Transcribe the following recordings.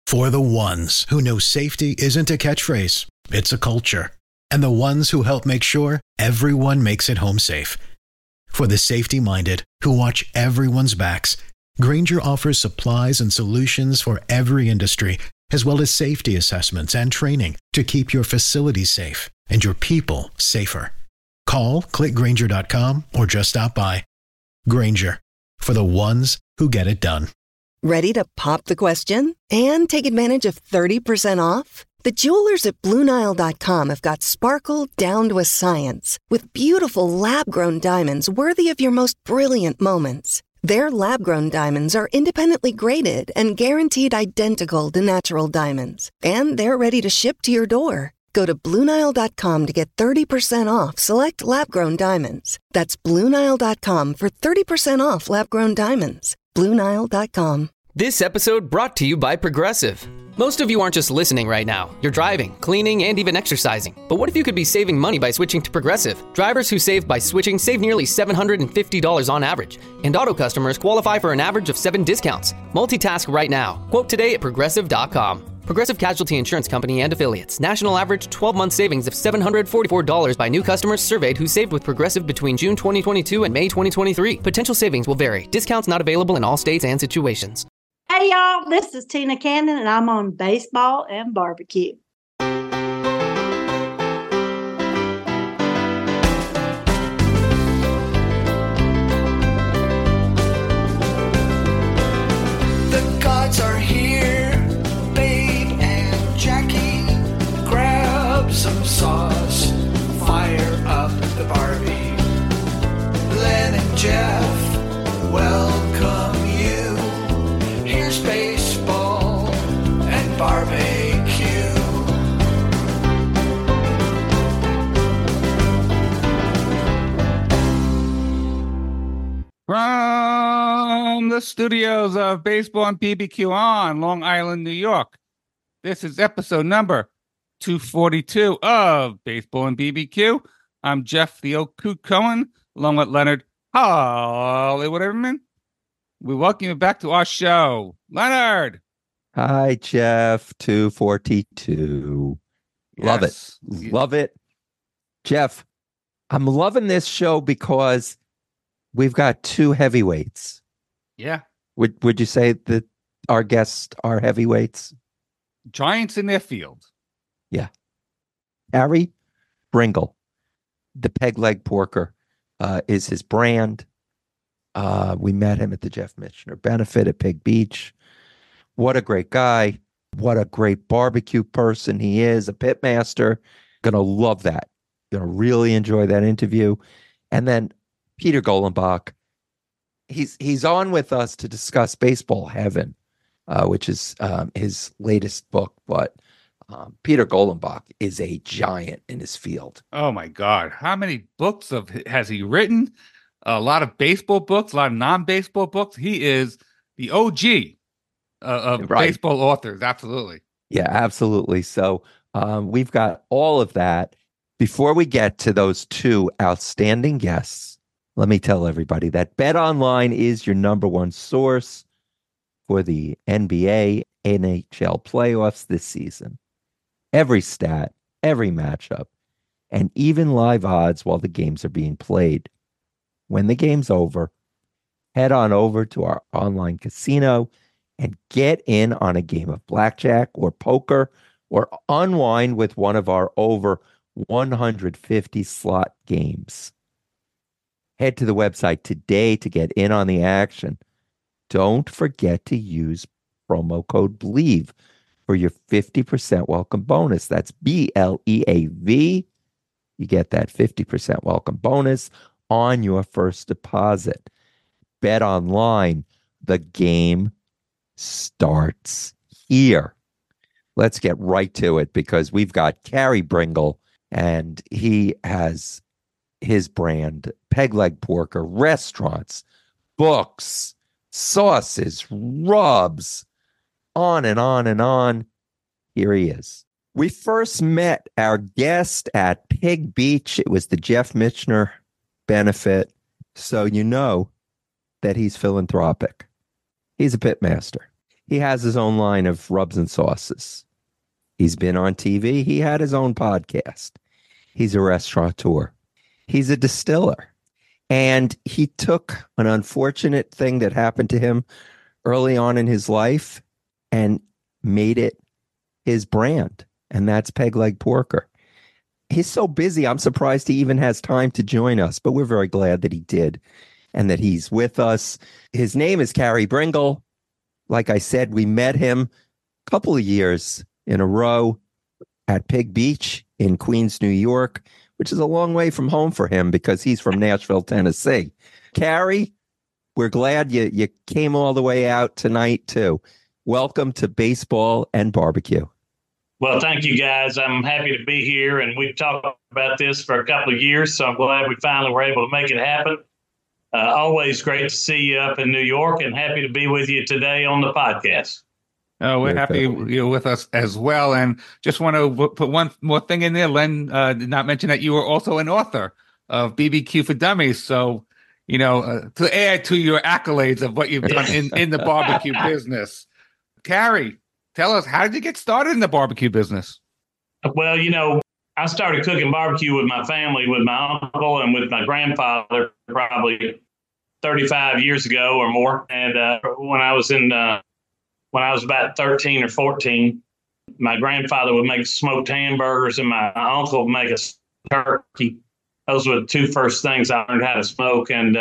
For the ones who know safety isn't a catchphrase, it's a culture. And the ones who help make sure everyone makes it home safe. For the safety-minded who watch everyone's backs, Grainger offers supplies and solutions for every industry, as well as safety assessments and training to keep your facilities safe and your people safer. Call, click Grainger.com, or just stop by. Grainger, for the ones who get it done. Ready to pop the question and take advantage of 30% off? The jewelers at BlueNile.com have got sparkle down to a science with beautiful lab-grown diamonds worthy of your most brilliant moments. Their lab-grown diamonds are independently graded and guaranteed identical to natural diamonds. And they're ready to ship to your door. Go to BlueNile.com to get 30% off select lab-grown diamonds. That's BlueNile.com for 30% off lab-grown diamonds. BlueNile.com. This episode brought to you by Progressive. Most of you aren't just listening right now. You're driving, cleaning, and even exercising. But what if you could be saving money by switching to Progressive? Drivers who save by switching save nearly $750 on average. And auto customers qualify for an average of 7 discounts. Multitask right now. Quote today at Progressive.com. Progressive Casualty Insurance Company and Affiliates. National average 12-month savings of $744 by new customers surveyed who saved with Progressive between June 2022 and May 2023. Potential savings will vary. Discounts not available in all states and situations. Hey, y'all, this is Tina Cannon, and I'm on Baseball and Barbecue. The gods are here, Babe and Jackie. Grab some sauce, fire up the Barbie. Len and Jeff, welcome you. Here's baseball and barbecue. From the studios of Baseball and BBQ on Long Island, New York, this is episode number 242 of Baseball and BBQ. I'm Jeff the Oak Coot Cohen, along with Leonard Hollywood Everman. We welcome you back to our show. Leonard. Hi, Jeff. 242. Love it. Love it. Jeff, I'm loving this show because we've got 2 heavyweights. Yeah. Would you say that our guests are heavyweights? Giants in their field. Yeah. Harry Bringle, the peg leg porker, is his brand. We met him at the Jeff Michener benefit at Pig Beach. What a great guy. What a great barbecue person he is, a pitmaster. Gonna love that. Gonna really enjoy that interview. And then Peter Golenbach, he's on with us to discuss Baseball Heaven, which is his latest book. But Peter Golenbach is a giant in his field. Oh my God. How many books has he written? A lot of baseball books, a lot of non-baseball books. He is the OG of baseball authors. Absolutely. Yeah, absolutely. So we've got all of that. Before we get to those 2 outstanding guests, let me tell everybody that BetOnline is your number 1 source for the NBA, NHL playoffs this season. Every stat, every matchup, and even live odds while the games are being played. When the game's over, head on over to our online casino and get in on a game of blackjack or poker or unwind with one of our over 150 slot games. Head to the website today to get in on the action. Don't forget to use promo code BLEAV for your 50% welcome bonus. That's BLEAV. You get that 50% welcome bonus on your first deposit. BetOnline, the game starts here. Let's get right to it because we've got Harry Bringle, and he has his brand, Peg Leg Porker, restaurants, books, sauces, rubs, on and on and on. Here he is. We first met our guest at Pig Beach. It was the Jeff Michener benefit. So you know that he's philanthropic. He's a pitmaster. He has his own line of rubs and sauces. He's been on TV. He had his own podcast. He's a restaurateur. He's a distiller. And he took an unfortunate thing that happened to him early on in his life and made it his brand. And that's Peg Leg Porker. He's so busy, I'm surprised he even has time to join us, but we're very glad that he did and that he's with us. His name is Cary Bringle. Like I said, we met him a couple of years in a row at Pig Beach in Queens, New York, which is a long way from home for him because he's from Nashville, Tennessee. Cary, we're glad you came all the way out tonight, too. Welcome to Baseball and Barbecue. Well, thank you, guys. I'm happy to be here, and we've talked about this for a couple of years, so I'm glad we finally were able to make it happen. Always great to see you up in New York, and happy to be with you today on the podcast. Oh, we're happy you're with us as well. And just want to put one more thing in there. Len did not mention that you were also an author of BBQ for Dummies. So, to add to your accolades of what you've done in the barbecue business. Cary, tell us, how did you get started in the barbecue business? Well, I started cooking barbecue with my family, with my uncle and with my grandfather probably 35 years ago or more. And when I was about 13 or 14, my grandfather would make smoked hamburgers and my uncle would make a turkey. Those were the two first things I learned how to smoke. And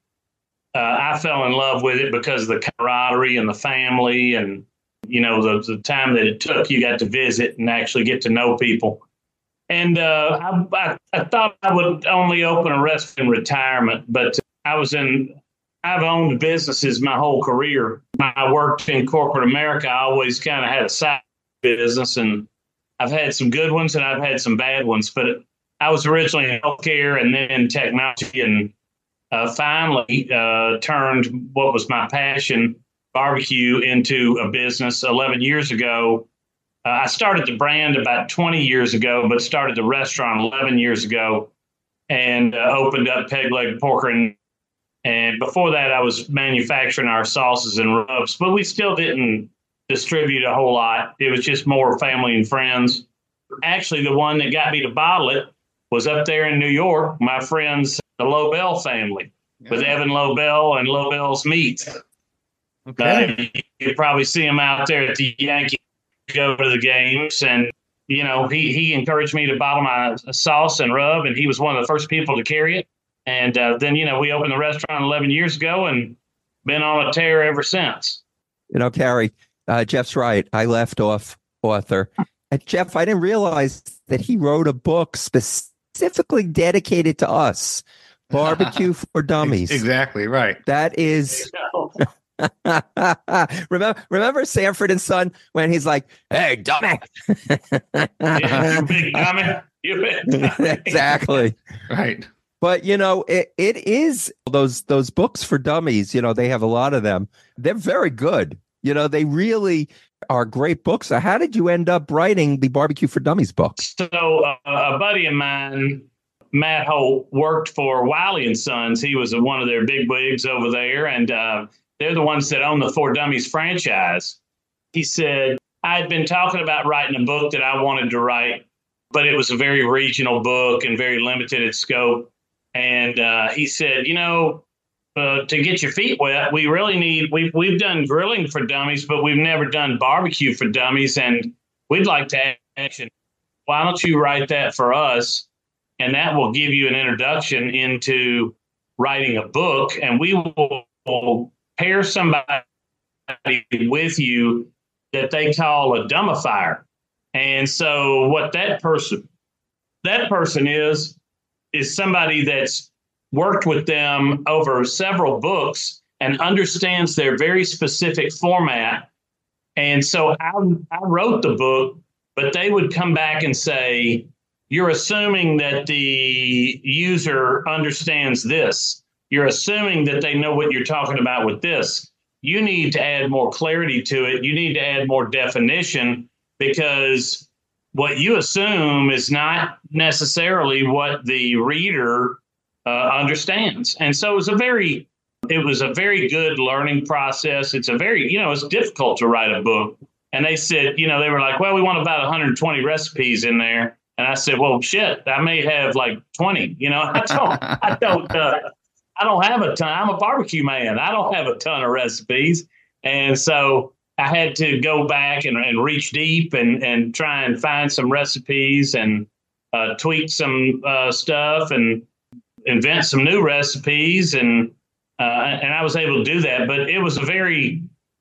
I fell in love with it because of the camaraderie and the family and, the time that it took. You got to visit and actually get to know people. And I thought I would only open a restaurant in retirement, but I've owned businesses my whole career. When I worked in corporate America, I always kind of had a side business, and I've had some good ones and I've had some bad ones. But I was originally in healthcare and then technology, and finally turned what was my passion, barbecue, into a business 11 years ago. I started the brand about 20 years ago, but started the restaurant 11 years ago and opened up Peg Leg Porker. And before that, I was manufacturing our sauces and rubs, but we still didn't distribute a whole lot. It was just more family and friends. Actually, the one that got me to bottle it was up there in New York, my friends, the Lobel family, with Evan Lobel and Lobel's Meats. Okay. You probably see him out there at the Yankee go to the games, and he encouraged me to bottle my sauce and rub, and he was one of the first people to carry it. And then we opened the restaurant 11 years ago and been on a tear ever since. Cary, Jeff's right. I left off author. And Jeff, I didn't realize that he wrote a book specifically dedicated to us, Barbecue for Dummies. Exactly right. That is. Remember Sanford and Son when he's like, "Hey, dummy!" Yeah, you big dummy. You big dummy. Exactly. Right. But it is those books for dummies. They have a lot of them. They're very good. They really are great books. So how did you end up writing the Barbecue for Dummies book? So a buddy of mine, Matt Holt, worked for Wiley and Sons. He was one of their big wigs over there, and they're the ones that own the For Dummies franchise. He said, I had been talking about writing a book that I wanted to write, but it was a very regional book and very limited in scope. And he said, to get your feet wet, we really need, we've done grilling for dummies, but we've never done barbecue for dummies. And we'd like to add action. Why don't you write that for us? And that will give you an introduction into writing a book. And we will pair somebody with you that they call a dummifier. And so what that person is somebody that's worked with them over several books and understands their very specific format. And so I wrote the book, but they would come back and say, you're assuming that the user understands this. You're assuming that they know what you're talking about with this. You need to add more clarity to it. You need to add more definition, because what you assume is not necessarily what the reader understands. And so it's a very it was a very good learning process. It's a very, it's difficult to write a book. And they said, they were like, well, we want about 120 recipes in there. And I said, well, shit, I may have like 20. I don't have a ton. I'm a barbecue man. I don't have a ton of recipes. And so I had to go back and reach deep and try and find some recipes and tweak some stuff and invent some new recipes. And I was able to do that. But it was a very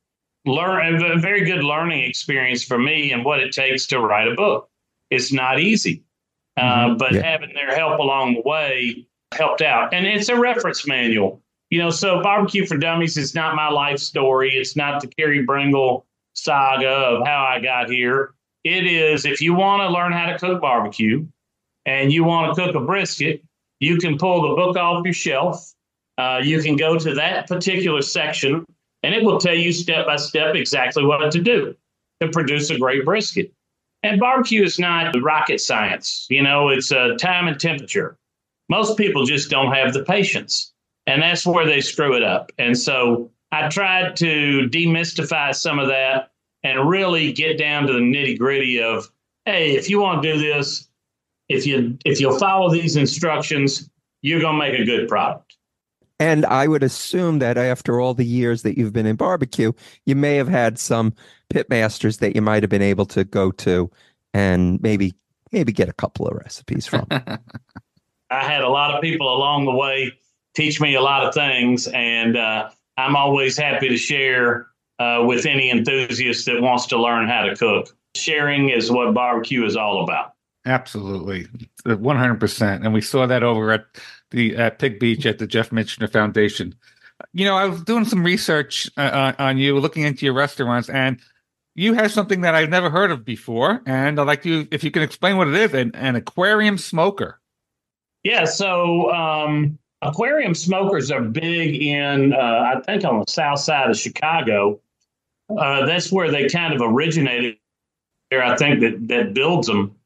good learning experience for me and what it takes to write a book. It's not easy, but having their help along the way helped out. And it's a reference manual, so Barbecue for Dummies is not my life story. It's not the Kerry Bringle saga of how I got here. It is, if you want to learn how to cook barbecue and you want to cook a brisket, you can pull the book off your shelf. You can go to that particular section and it will tell you step by step exactly what to do to produce a great brisket. And barbecue is not rocket science. It's time and temperature. Most people just don't have the patience. And that's where they screw it up. And so I tried to demystify some of that and really get down to the nitty gritty of, hey, if you want to do this, if you'll follow these instructions, you're going to make a good product. And I would assume that after all the years that you've been in barbecue, you may have had some pit masters that you might have been able to go to and maybe get a couple of recipes from. I had a lot of people along the way teach me a lot of things, and I'm always happy to share with any enthusiast that wants to learn how to cook. Sharing is what barbecue is all about. Absolutely, 100%. And we saw that over at Pig Beach at the Jeff Mitchner Foundation. I was doing some research on you, looking into your restaurants, and you have something that I've never heard of before. And I'd like you, if you can explain what it is, an aquarium smoker. Yeah, so aquarium smokers are big in, I think, on the south side of Chicago. That's where they kind of originated there, I think, that builds them.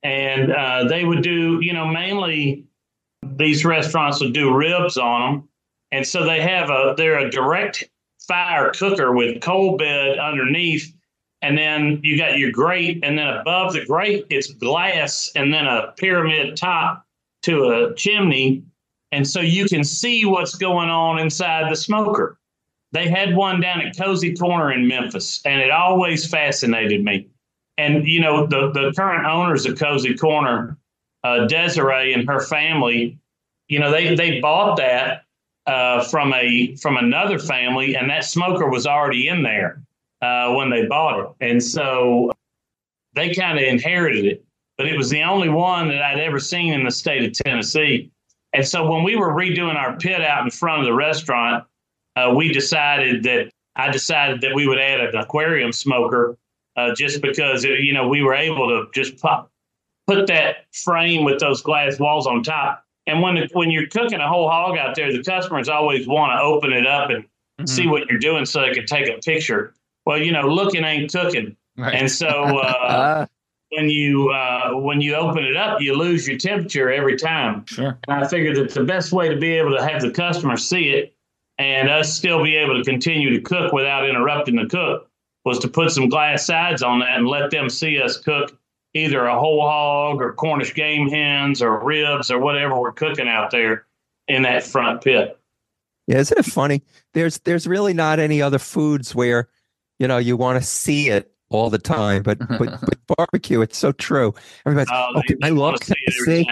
And they would do, mainly these restaurants would do ribs on them. And so they're a direct fire cooker with coal bed underneath. And then you got your grate, and then above the grate, it's glass, and then a pyramid top to a chimney. And so you can see what's going on inside the smoker. They had one down at Cozy Corner in Memphis, and it always fascinated me. And, the current owners of Cozy Corner, Desiree and her family, they bought that from another family, and that smoker was already in there when they bought it. And so they kind of inherited it, but it was the only one that I'd ever seen in the state of Tennessee. And so when we were redoing our pit out in front of the restaurant, I decided that we would add an aquarium smoker just because, we were able to just put that frame with those glass walls on top. And when you're cooking a whole hog out there, the customers always want to open it up and see what you're doing so they can take a picture. Well, looking ain't cooking. Right. And so when you open it up, you lose your temperature every time. Sure. And I figured that the best way to be able to have the customer see it and us still be able to continue to cook without interrupting the cook was to put some glass sides on that and let them see us cook either a whole hog or Cornish game hens or ribs or whatever we're cooking out there in that front pit. Yeah, isn't it funny? There's really not any other foods where, you want to see it all the time, but with barbecue, it's so true. Everybody's, I love to see.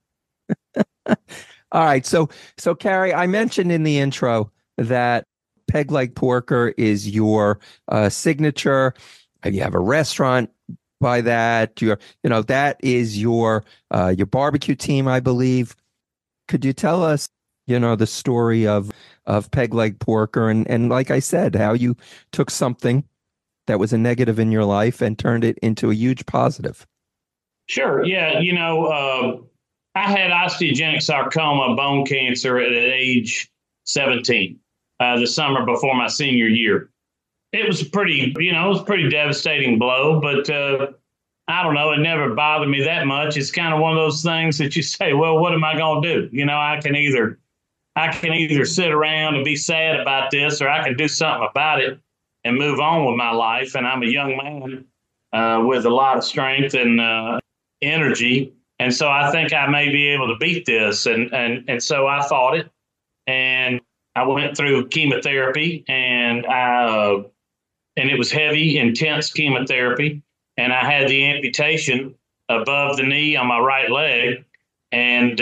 All right, so Carrie, I mentioned in the intro that Peg Leg Porker is your signature. You have a restaurant by that. That is your barbecue team, I believe. Could you tell us, the story of Peg Leg Porker and like I said, how you took something that was a negative in your life and turned it into a huge positive? Sure. Yeah. I had osteogenic sarcoma, bone cancer at age 17, the summer before my senior year. It was pretty devastating blow, but I don't know. It never bothered me that much. It's kind of one of those things that you say, well, what am I going to do? I can either I can either sit around and be sad about this, or I can do something about it and move on with my life. And I'm a young man with a lot of strength and energy. And so I think I may be able to beat this. And so I fought it, and I went through chemotherapy, and it was heavy, intense chemotherapy. And I had the amputation above the knee on my right leg, and,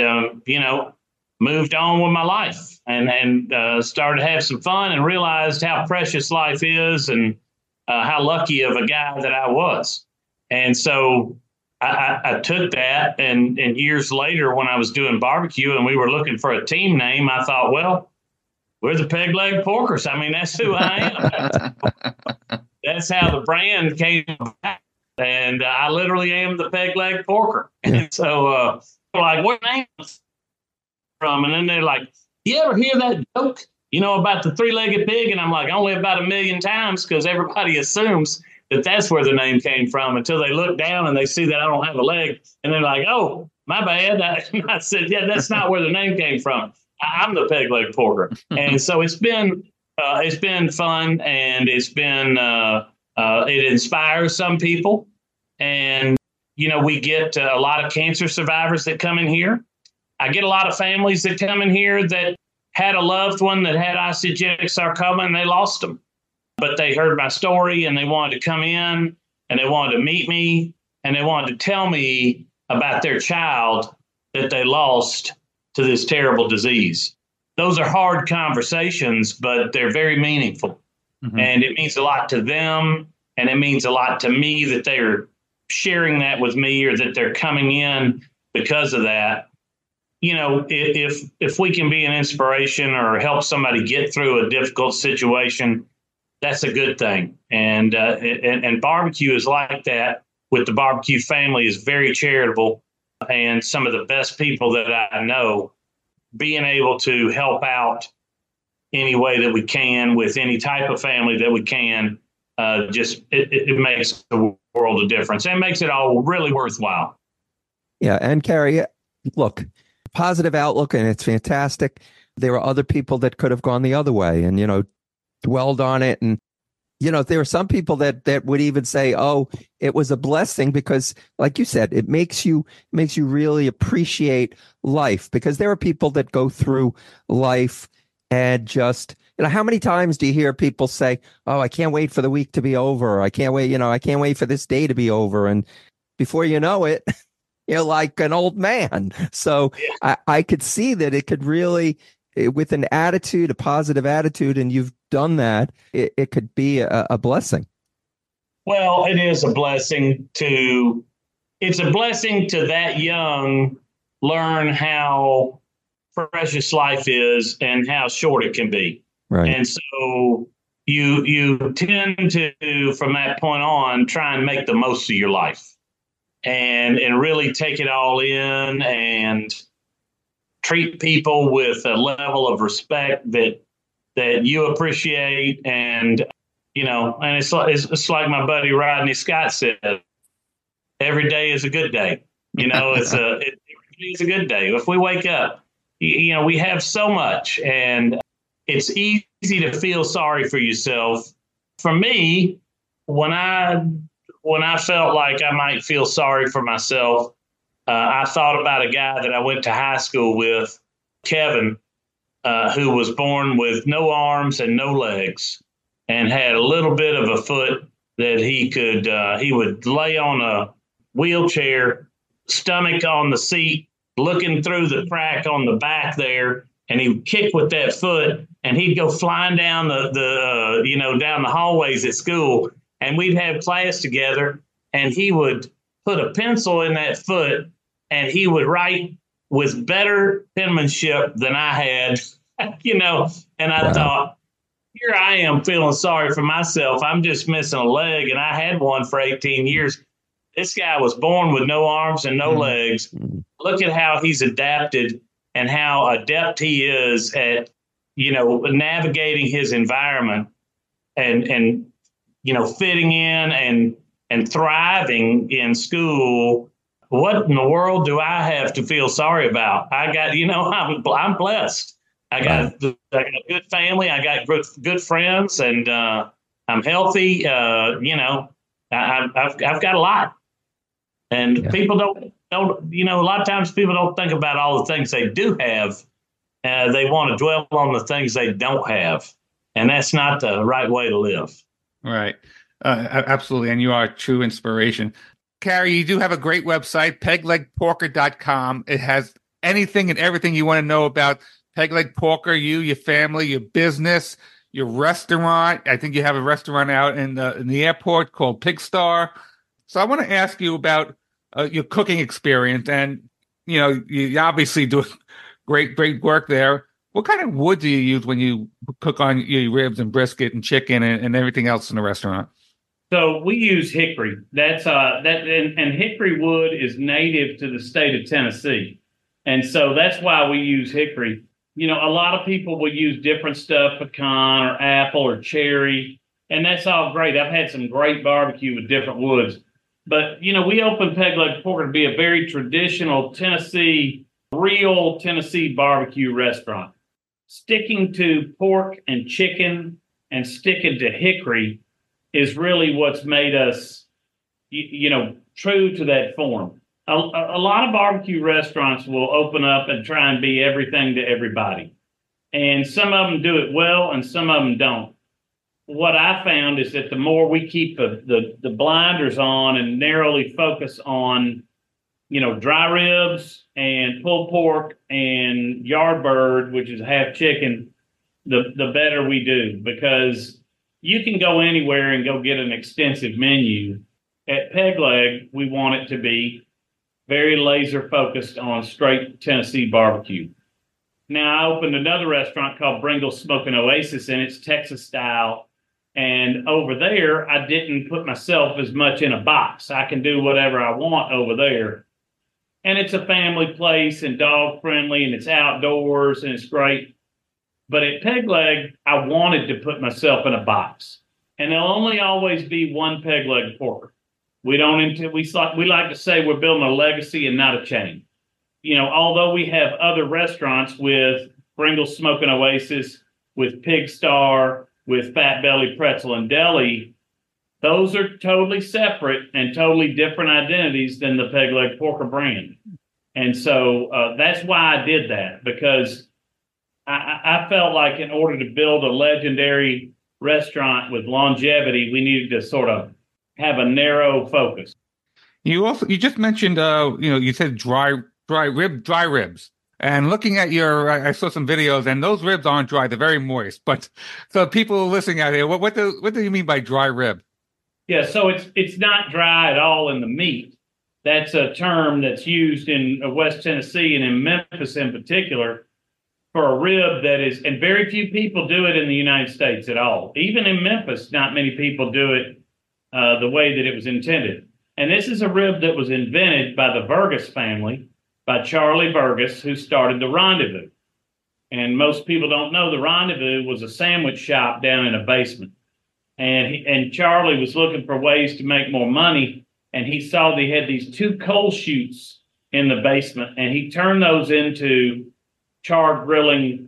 moved on with my life and started to have some fun and realized how precious life is and how lucky of a guy that I was. And so I took that, and years later when I was doing barbecue and we were looking for a team name, I thought, well, we're the Peg Leg Porkers. I mean, that's who I am. That's how the brand came about. And I literally am the Peg Leg Porker. And so like, what name is from? And then they're like, you ever hear that joke, about the three-legged pig? And I'm like, only about 1 million times, because everybody assumes that that's where the name came from until they look down and they see that I don't have a leg. And they're like, oh, my bad. I said, yeah, that's not where the name came from. I'm the Peg Leg Porker. And so it's been fun, and it's been it inspires some people. And, we get a lot of cancer survivors that come in here. I get a lot of families that come in here that had a loved one that had osteogenic sarcoma and they lost them. But they heard my story and they wanted to come in and they wanted to meet me and they wanted to tell me about their child that they lost to this terrible disease. Those are hard conversations, but they're very meaningful. Mm-hmm. And it means a lot to them. And it means a lot to me that they're sharing that with me, or that they're coming in because of that. If we can be an inspiration or help somebody get through a difficult situation, that's a good thing. And barbecue is like that. With the barbecue family is very charitable, and some of the best people that I know, being able to help out any way that we can with any type of family that we can, it makes the world of difference and makes it all really worthwhile. Yeah. And Kerry, look, positive outlook, and it's fantastic. There are other people that could have gone the other way and, dwelled on it. And, there are some people that would even say, oh, it was a blessing, because like you said, it makes you really appreciate life, because there are people that go through life and just, how many times do you hear people say, oh, I can't wait for the week to be over. I can't wait for this day to be over. And before you know it, you're like an old man. So I could see that it could really, with an attitude, a positive attitude, and you've done that, it could be a blessing. Well, it is a blessing to that young learn how precious life is and how short it can be. Right. And so you tend to, from that point on, try and make the most of your life and really take it all in and treat people with a level of respect that you appreciate. And, and it's like my buddy Rodney Scott said, every day is a good day. Every day is a good day. If we wake up, we have so much, and it's easy to feel sorry for yourself. For me, when I felt like I might feel sorry for myself, I thought about a guy that I went to high school with, Kevin, who was born with no arms and no legs and had a little bit of a foot that he would lay on a wheelchair, stomach on the seat, looking through the crack on the back there, and he would kick with that foot, and he'd go flying down down the hallways at school, and we'd have class together, and he would put a pencil in that foot, and he would write with better penmanship than I had, and I thought, here I am feeling sorry for myself. I'm just missing a leg, and I had one for 18 years. This guy was born with no arms and no legs. Look at how he's adapted and how adept he is at, navigating his environment and fitting in and thriving in school. What in the world do I have to feel sorry about? I got, I'm blessed. I got a good family. I got good friends, and I'm healthy. I've got a lot, and people don't. A lot of times people don't think about all the things they do have. They want to dwell on the things they don't have, and that's not the right way to live. Right. Absolutely. And you are a true inspiration. Carrie, you do have a great website, peglegporker.com. It has anything and everything you want to know about Peg Leg Porker, you, your family, your business, your restaurant. I think you have a restaurant out in the airport called Pig Star. So I want to ask you about your cooking experience. And, you obviously do great work there. What kind of wood do you use when you cook on your ribs and brisket and chicken and everything else in the restaurant? So we use hickory. And hickory wood is native to the state of Tennessee. And so that's why we use hickory. A lot of people will use different stuff, pecan or apple or cherry, and that's all great. I've had some great barbecue with different woods. But, we opened Peg Leg Porker to be a very traditional real Tennessee barbecue restaurant. Sticking to pork and chicken and sticking to hickory is really what's made us, true to that form. A lot of barbecue restaurants will open up and try and be everything to everybody. And some of them do it well and some of them don't. What I found is that the more we keep the blinders on and narrowly focus on, dry ribs and pulled pork and yardbird, which is half chicken, the better we do, because you can go anywhere and go get an extensive menu. At Peg Leg, we want it to be very laser focused on straight Tennessee barbecue. Now, I opened another restaurant called Bringle's Smoking Oasis, and it's Texas style. And over there, I didn't put myself as much in a box. I can do whatever I want over there. And it's a family place and dog friendly, and it's outdoors and it's great. But at Peg Leg, I wanted to put myself in a box. And there'll only always be one Peg Leg Porker. We like to say we're building a legacy and not a chain. Although we have other restaurants with Bringle's Smoking Oasis, with Pig Star, with Fat Belly Pretzel and Deli, those are totally separate and totally different identities than the Peg Leg Porker brand. And so that's why I did that, because I felt like in order to build a legendary restaurant with longevity, we needed to sort of have a narrow focus. You just mentioned, you said dry ribs. And looking at I saw some videos, and those ribs aren't dry; they're very moist. But so people listening out here, what do you mean by dry rib? Yeah, so it's not dry at all in the meat. That's a term that's used in West Tennessee and in Memphis in particular for a rib that is, and very few people do it in the United States at all. Even in Memphis, not many people do it the way that it was intended. And this is a rib that was invented by the Burgess family, by Charlie Burgess, who started the Rendezvous. And most people don't know the Rendezvous was a sandwich shop down in a basement. And Charlie was looking for ways to make more money. And he saw they had these two coal chutes in the basement, and he turned those into char grilling,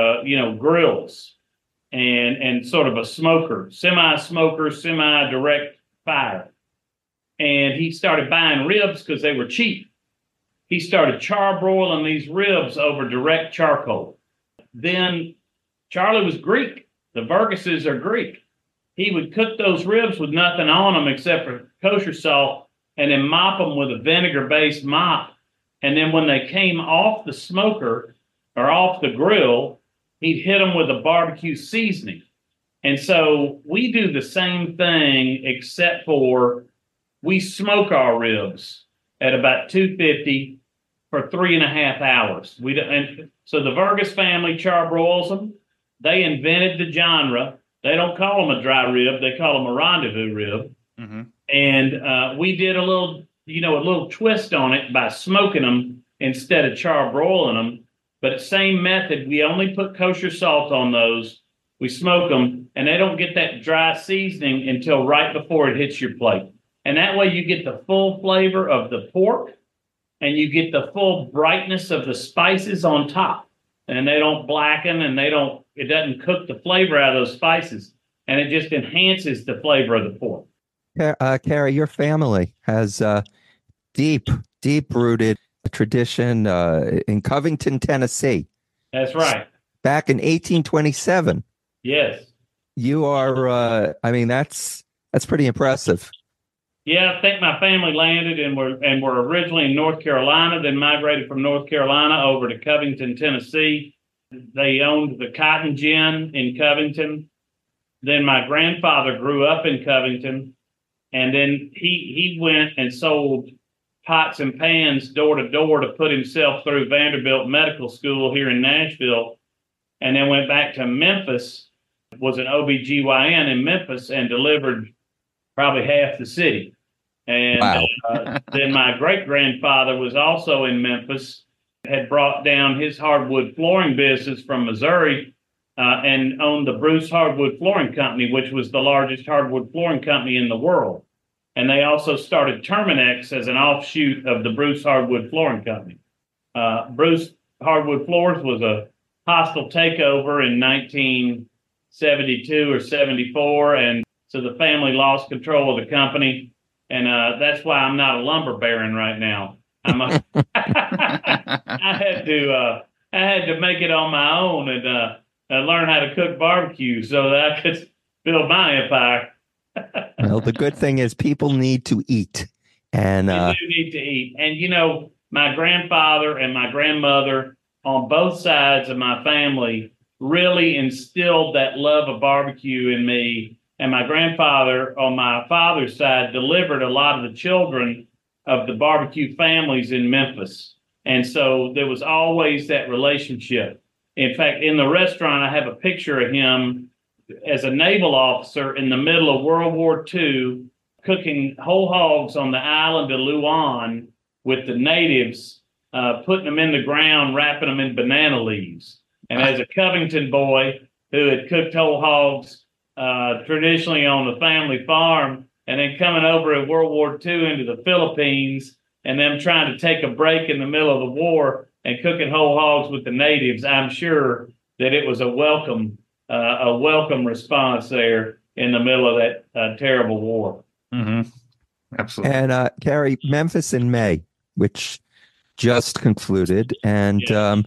grills and sort of a smoker, semi-smoker, semi-direct fire. And he started buying ribs because they were cheap. He started charbroiling these ribs over direct charcoal. Then Charlie was Greek. The Burgesses are Greek. He would cook those ribs with nothing on them except for kosher salt, and then mop them with a vinegar-based mop. And then when they came off the smoker or off the grill, he'd hit them with a barbecue seasoning. And so we do the same thing, except for we smoke our ribs at about 250 for 3.5 hours. So the Burgess family charbroils them. They invented the genre. They don't call them a dry rib. They call them a rendezvous rib. Mm-hmm. And we did a little twist on it by smoking them instead of charbroiling them. But same method, we only put kosher salt on those. We smoke them, and they don't get that dry seasoning until right before it hits your plate. And that way you get the full flavor of the pork, and you get the full brightness of the spices on top. and they don't blacken, and it doesn't cook the flavor out of those spices, and it just enhances the flavor of the pork. Carrie, your family has deep rooted tradition in Covington, Tennessee. That's right. Back in 1827. Yes. You are, that's pretty impressive. Yeah, I think my family landed and were originally in North Carolina, then migrated from North Carolina over to Covington, Tennessee. They owned the Cotton Gin in Covington. Then my grandfather grew up in Covington, and then he went and sold pots and pans door to door to put himself through Vanderbilt Medical School here in Nashville, and then went back to Memphis, was an OBGYN in Memphis, and delivered probably half the city. And wow. Then my great-grandfather was also in Memphis, had brought down his hardwood flooring business from Missouri, and owned the Bruce Hardwood Flooring Company, which was the largest hardwood flooring company in the world. And they also started Terminex as an offshoot of the Bruce Hardwood Flooring Company. Bruce Hardwood Floors was a hostile takeover in 1972 or 74, and so the family lost control of the company, and that's why I'm not a lumber baron right now. I had to make it on my own and learn how to cook barbecue so that I could build my empire. Well, the good thing is people need to eat, and they do need to eat. And my grandfather and my grandmother on both sides of my family really instilled that love of barbecue in me. And my grandfather on my father's side delivered a lot of the children of the barbecue families in Memphis. And so there was always that relationship. In fact, in the restaurant, I have a picture of him as a naval officer in the middle of World War II, cooking whole hogs on the island of Luan with the natives, putting them in the ground, wrapping them in banana leaves. And as a Covington boy who had cooked whole hogs traditionally on the family farm, and then coming over in World War II into the Philippines, and them trying to take a break in the middle of the war and cooking whole hogs with the natives, I'm sure that it was a welcome response there in the middle of that terrible war. Mm-hmm. Absolutely. And Carrie, Memphis in May, which just concluded, and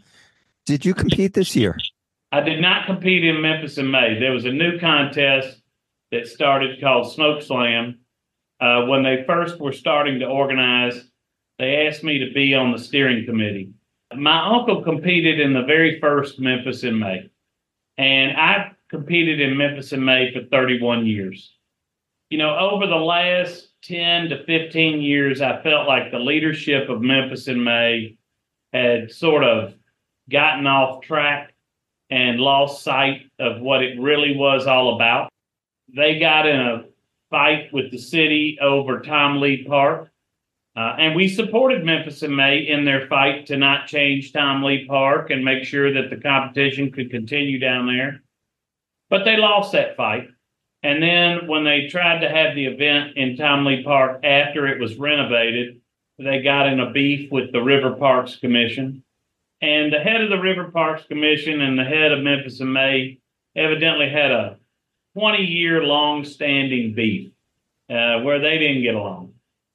did you compete this year? I did not compete in Memphis in May. There was a new contest that started called Smoke Slam. When they first were starting to organize, they asked me to be on the steering committee. My uncle competed in the very first Memphis in May, and I competed in Memphis in May for 31 years. Over the last 10 to 15 years, I felt like the leadership of Memphis in May had sort of gotten off track and lost sight of what it really was all about. They got in a fight with the city over Tom Lee Park. And we supported Memphis in May in their fight to not change Tom Lee Park and make sure that the competition could continue down there. But they lost that fight. And then when they tried to have the event in Tom Lee Park after it was renovated, they got in a beef with the River Parks Commission. And the head of the River Parks Commission and the head of Memphis in May evidently had a 20-year long-standing beef where they didn't get along.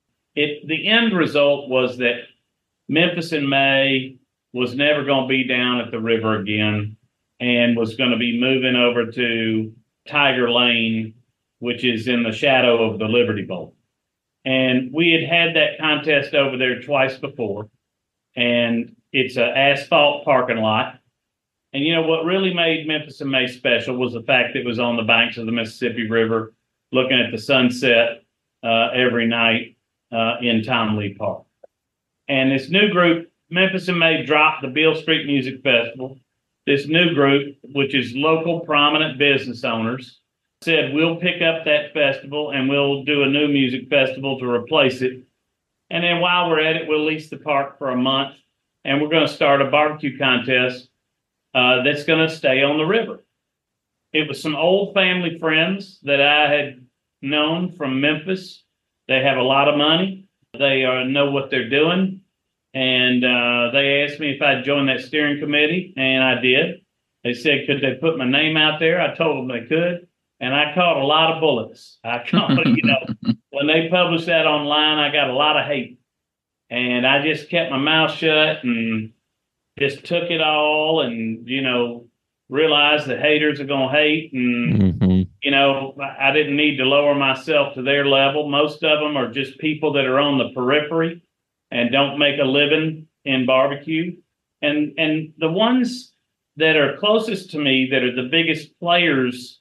The end result was that Memphis in May was never going to be down at the river again and was going to be moving over to Tiger Lane, which is in the shadow of the Liberty Bowl. And we had that contest over there twice before, and it's an asphalt parking lot. And what really made Memphis in May special was the fact that it was on the banks of the Mississippi River, looking at the sunset every night in Tom Lee Park. And this new group, Memphis in May, dropped the Beale Street Music Festival. This new group, which is local prominent business owners, said, we'll pick up that festival and we'll do a new music festival to replace it. And then while we're at it, we'll lease the park for a month, and we're going to start a barbecue contest that's going to stay on the river. It was some old family friends that I had known from Memphis. They have a lot of money. They know what they're doing. And they asked me if I'd join that steering committee, and I did. They said, could they put my name out there? I told them they could. And I caught a lot of bullets. I caught, when they published that online, I got a lot of hate. And I just kept my mouth shut and just took it all and, realized that haters are going to hate. And, I didn't need to lower myself to their level. Most of them are just people that are on the periphery and don't make a living in barbecue. And the ones that are closest to me, that are the biggest players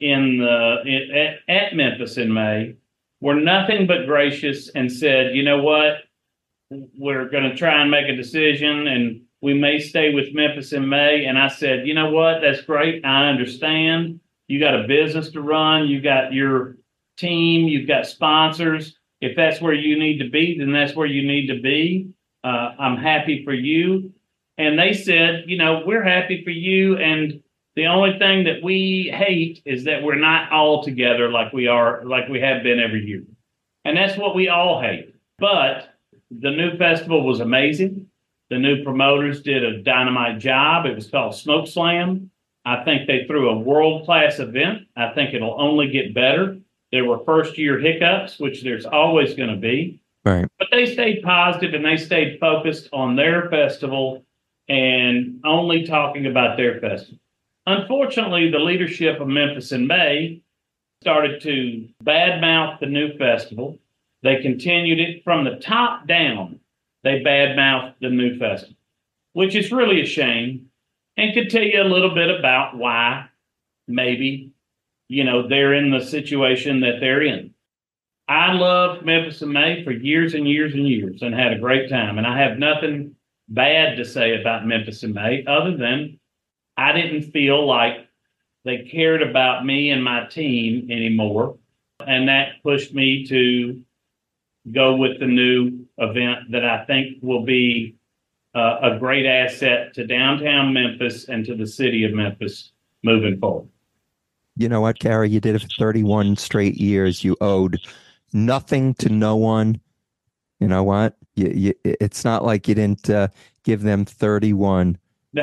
at Memphis in May, were nothing but gracious and said, you know what, we're going to try and make a decision and we may stay with Memphis in May. And I said, you know what, that's great. I understand. You got a business to run. You got your team. You've got sponsors. If that's where you need to be, then that's where you need to be. I'm happy for you. And they said, we're happy for you. And the only thing that we hate is that we're not all together like we have been every year. And that's what we all hate. But the new festival was amazing. The new promoters did a dynamite job. It was called Smoke Slam. I think they threw a world-class event. I think it'll only get better. There were first-year hiccups, which there's always going to be. Right. But they stayed positive and they stayed focused on their festival and only talking about their festival. Unfortunately, the leadership of Memphis in May started to badmouth the new festival. They continued it from the top down. They badmouthed the new festival, which is really a shame, and could tell you a little bit about why maybe, they're in the situation that they're in. I loved Memphis in May for years and years and years and had a great time. And I have nothing bad to say about Memphis in May other than I didn't feel like they cared about me and my team anymore. And that pushed me to go with the new event that I think will be a great asset to downtown Memphis and to the city of Memphis moving forward. You know what, Gary? You did it for 31 straight years. You owed nothing to no one. You know what? It's not like you didn't give them 31.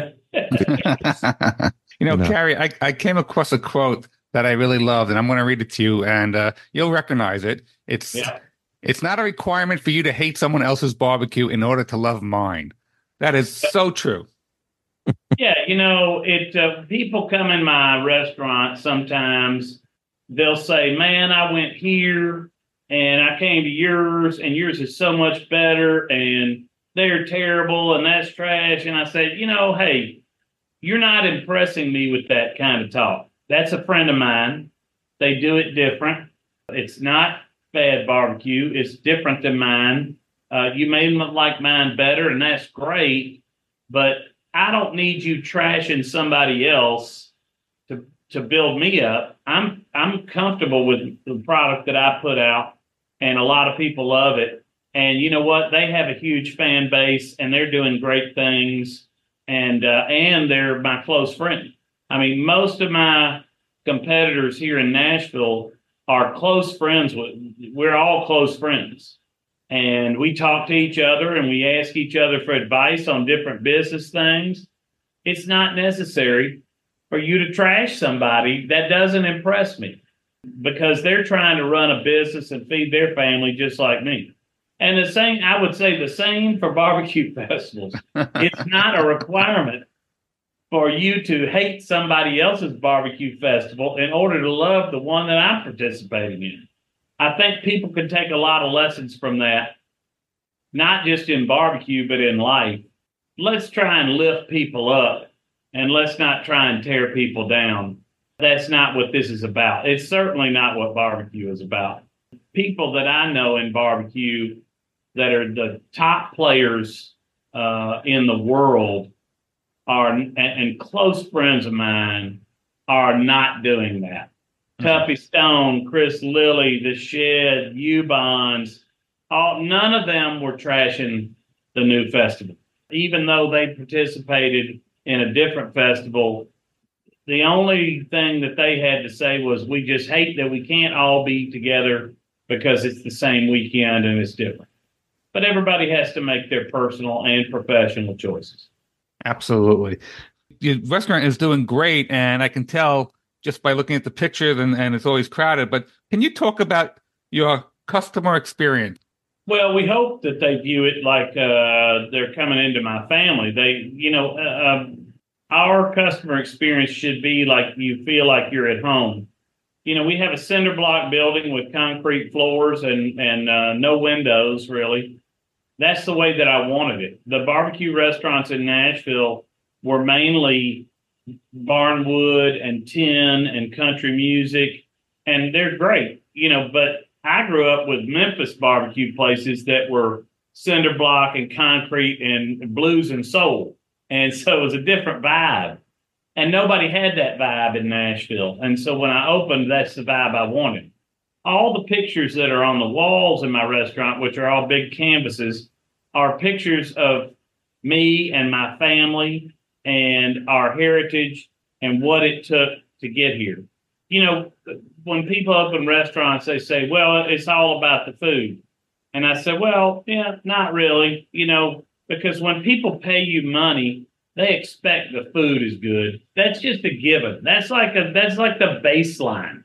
Gary, I came across a quote that I really loved, and I'm going to read it to you, and you'll recognize it. It's not a requirement for you to hate someone else's barbecue in order to love mine. That is so true. Yeah, people come in my restaurant sometimes, they'll say, man, I went here and I came to yours and yours is so much better and they're terrible and that's trash. And I said, hey, you're not impressing me with that kind of talk. That's a friend of mine. They do it different. It's not bad barbecue. It's different than mine. You may like mine better, and that's great, but I don't need you trashing somebody else to build me up. I'm comfortable with the product that I put out, and a lot of people love it. And you know what? They have a huge fan base, and they're doing great things, and they're my close friend. I mean, most of my competitors here in Nashville are close friends with. We're all close friends. And we talk to each other and we ask each other for advice on different business things. It's not necessary for you to trash somebody. That doesn't impress me because they're trying to run a business and feed their family just like me. And I would say the same for barbecue festivals. It's not a requirement for you to hate somebody else's barbecue festival in order to love the one that I'm participating in. I think people can take a lot of lessons from that, not just in barbecue, but in life. Let's try and lift people up, and let's not try and tear people down. That's not what this is about. It's certainly not what barbecue is about. People that I know in barbecue that are the top players in the world and close friends of mine are not doing that. Tuffy Stone, Chris Lilly, The Shed, U-Bonds, none of them were trashing the new festival. Even though they participated in a different festival, the only thing that they had to say was, we just hate that we can't all be together because it's the same weekend and it's different. but everybody has to make their personal and professional choices. Absolutely. Your restaurant is doing great, and I can tell just by looking at the pictures, and it's always crowded. But can you talk about your customer experience? Well, we hope that they view it like they're coming into my family. Our customer experience should be like you feel like you're at home. We have a cinder block building with concrete floors and no windows, really. That's the way that I wanted it. The barbecue restaurants in Nashville were mainly barnwood and tin and country music, and they're great, but I grew up with Memphis barbecue places that were cinder block and concrete and blues and soul. And so it was a different vibe. And nobody had that vibe in Nashville. And so when I opened, that's the vibe I wanted. All the pictures that are on the walls in my restaurant, which are all big canvases, are pictures of me and my family and our heritage and what it took to get here. When people open restaurants, they say, well, it's all about the food. And I said, well, yeah, not really, because when people pay you money, they expect the food is good. That's just a given. That's like the baseline.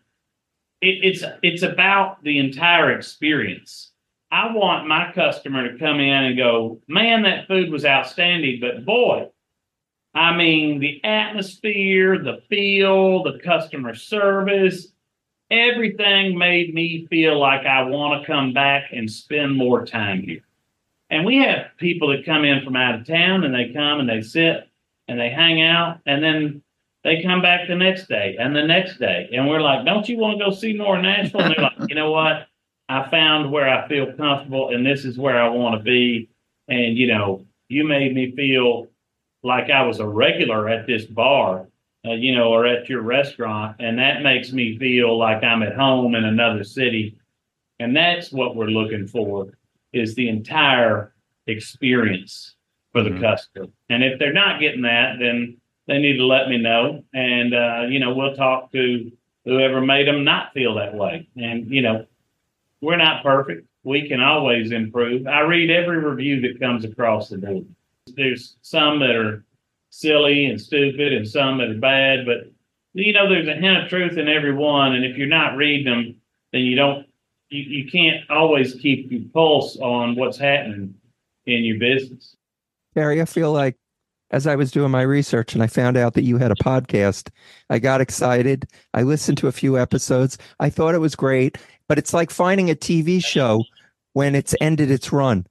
It's about the entire experience. I want my customer to come in and go, man, that food was outstanding, but boy, I mean, the atmosphere, the feel, the customer service, everything made me feel like I want to come back and spend more time here. And we have people that come in from out of town, and they come and they sit and they hang out, and then they come back the next day and the next day. And we're like, don't you want to go see more Nashville? And they're like, you know what? I found where I feel comfortable, and this is where I want to be. And, you made me feel like I was a regular at this bar, or at your restaurant. And that makes me feel like I'm at home in another city. And that's what we're looking for, is the entire experience for the customer. And if they're not getting that, then they need to let me know. And, we'll talk to whoever made them not feel that way. And, we're not perfect. We can always improve. I read every review that comes across the board. There's some that are silly and stupid and some that are bad, but, there's a hint of truth in every one. And if you're not reading them, then you can't always keep your pulse on what's happening in your business. Gary, I feel like as I was doing my research and I found out that you had a podcast, I got excited. I listened to a few episodes. I thought it was great, but it's like finding a TV show when it's ended its run.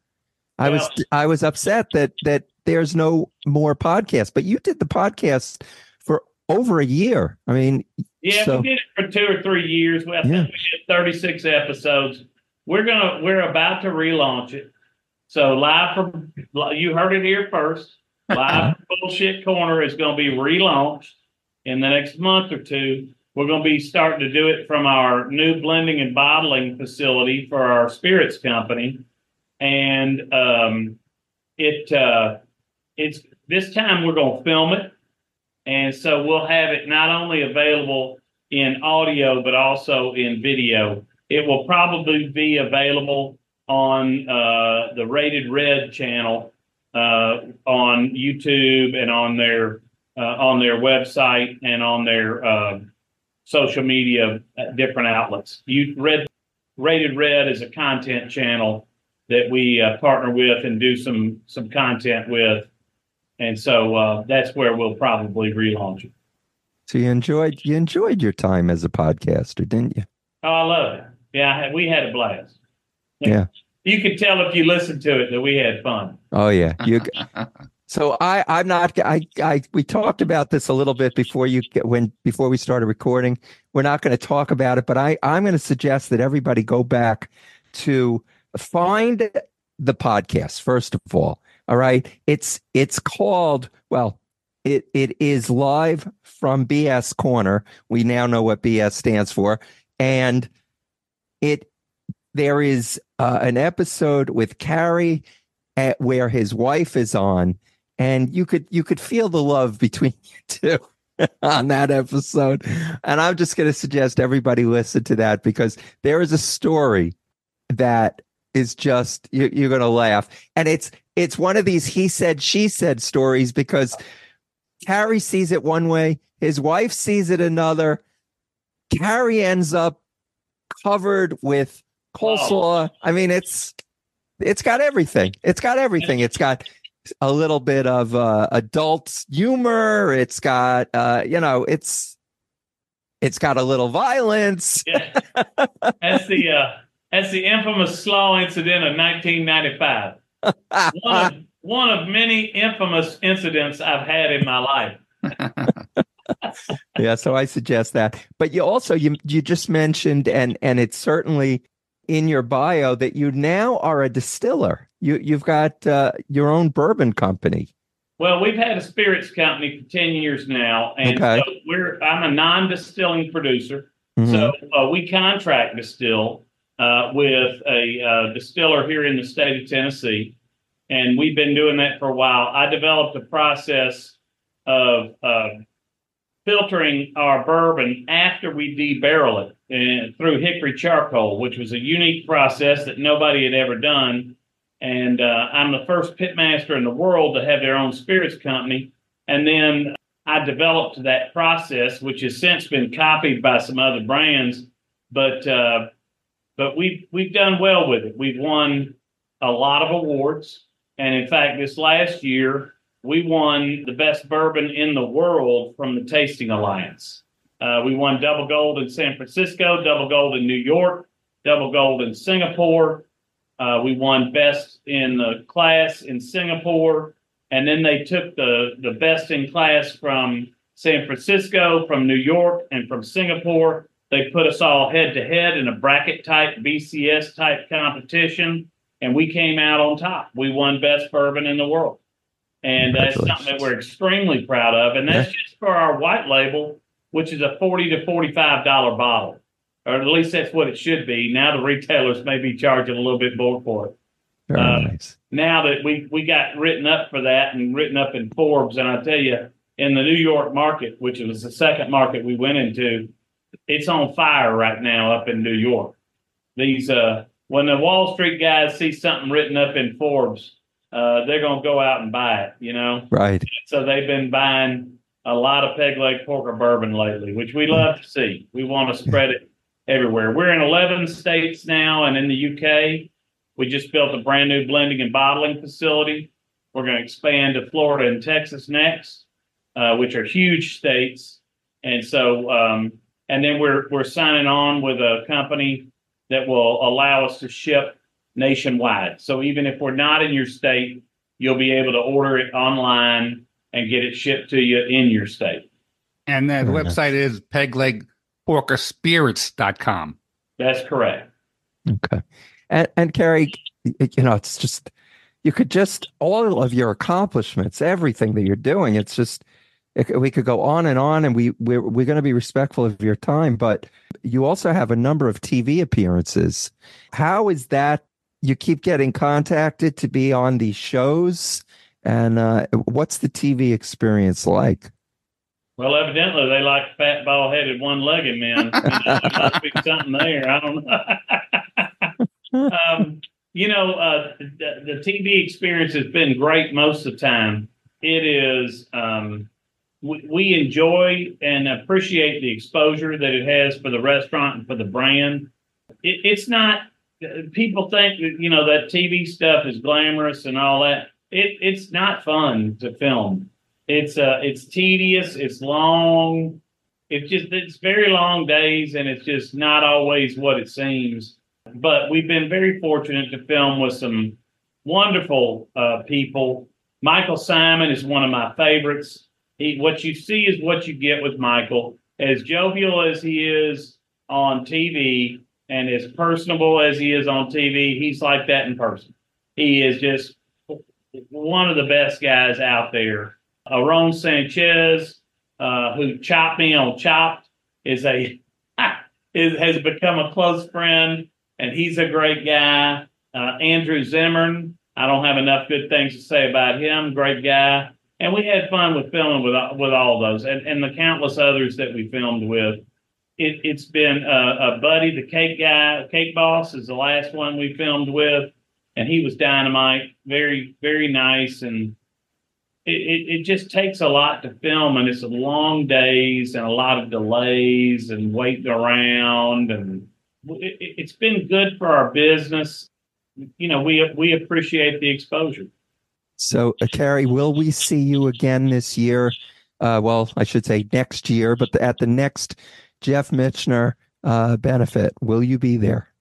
I was upset that there's no more podcast, but you did the podcast for over a year. I mean, we did it for 2 or 3 years. I think we did 36 episodes. We're about to relaunch it. So you heard it here first. Live Bullshit Corner is going to be relaunched in the next month or two. We're going to be starting to do it from our new blending and bottling facility for our spirits company. And it's this time we're going to film it. And so we'll have it not only available in audio, but also in video. It will probably be available on the Rated Red channel on YouTube and on their website and on their social media different outlets. Rated Red is a content channel that we partner with and do some content with, and so that's where we'll probably relaunch it. So you enjoyed your time as a podcaster, didn't you? Oh, I love it. Yeah, we had a blast. Yeah. You could tell if you listened to it that we had fun. Oh yeah. So we talked about this a little bit before we started recording. We're not going to talk about it, but I'm going to suggest that everybody go back to find the podcast first of all. All right. It's called, it is Live from BS Corner. We now know what BS stands for. And there is an episode with Carrie where his wife is on, and you could feel the love between you two on that episode. And I'm just going to suggest everybody listen to that, because there is a story that is just you're going to laugh, and it's one of these he said she said stories because Carrie sees it one way, his wife sees it another. Carrie ends up covered with coleslaw. I mean, it's got everything. It's got everything. It's got a little bit of adult humor. It's got it's got a little violence. Yeah. That's the infamous slaw incident of 1995. One of many infamous incidents I've had in my life. Yeah, so I suggest that. But you also you just mentioned, and it's certainly in your bio, that you now are a distiller. You've got your own bourbon company. Well, we've had a spirits company for 10 years now, and Okay. so I'm a non-distilling producer. Mhm. So we contract distill with a distiller here in the state of Tennessee, and we've been doing that for a while. I developed a process of filtering our bourbon after we debarrel it through hickory charcoal, which was a unique process that nobody had ever done. And I'm the first pitmaster in the world to have their own spirits company. And then I developed that process, which has since been copied by some other brands. But we've done well with it. We've won a lot of awards. And in fact, this last year, we won the best bourbon in the world from the Tasting Alliance. We won double gold in San Francisco, double gold in New York, double gold in Singapore. We won best in the class in Singapore. And then they took the best in class from San Francisco, from New York, and from Singapore. They put us all head to head in a bracket type, BCS type competition. And we came out on top. We won best bourbon in the world. And that's something that we're extremely proud of. And that's just for our white label, which is a $40 to $45 bottle. Or at least that's what it should be. Now the retailers may be charging a little bit more for it. Very nice. Now that we got written up for that and written up in Forbes, and I tell you, in the New York market, which was the second market we went into, it's on fire right now up in New York. These when the Wall Street guys see something written up in Forbes, they're going to go out and buy it, you know? Right. So they've been buying a lot of Peg Leg Porker bourbon lately, which we love to see. We want to spread it everywhere. We're in 11 states now, and in the UK, we just built a brand new blending and bottling facility. We're going to expand to Florida and Texas next, which are huge states. And so, and then we're signing on with a company that will allow us to ship nationwide. So even if we're not in your state, you'll be able to order it online and get it shipped to you in your state. And the website is peglegporkerspirits.com. That's correct. Okay. And Carrie, it's just, you could just, all of your accomplishments, everything that you're doing, it's just, we could go on, and we're going to be respectful of your time, but you also have a number of TV appearances. How is that? You keep getting contacted to be on these shows, and what's the TV experience like? Well, evidently they like fat, bald-headed, one-legged men. There must be something there. I don't know. The TV experience has been great most of the time. It is, we enjoy and appreciate the exposure that it has for the restaurant and for the brand. It's not, people think that, that TV stuff is glamorous and all that. It's not fun to film. It's tedious. It's long. It's very long days, and it's just not always what it seems. But we've been very fortunate to film with some wonderful people. Michael Simon is one of my favorites. What you see is what you get with Michael. As jovial as he is on TV and as personable as he is on TV, he's like that in person. He is just one of the best guys out there. Aaron Sanchez, who chopped me on Chopped, has become a close friend, and he's a great guy. Andrew Zimmern, I don't have enough good things to say about him. Great guy. And we had fun with filming with all those and the countless others that we filmed with. It's been a Buddy, the cake guy, Cake Boss is the last one we filmed with, and he was dynamite, very, very nice. And it just takes a lot to film, and it's long days and a lot of delays and waiting around. And it's been good for our business. We appreciate the exposure. So, Carrie, will we see you again this year? Well, I should say next year, but at the next Jeff Michener benefit, will you be there?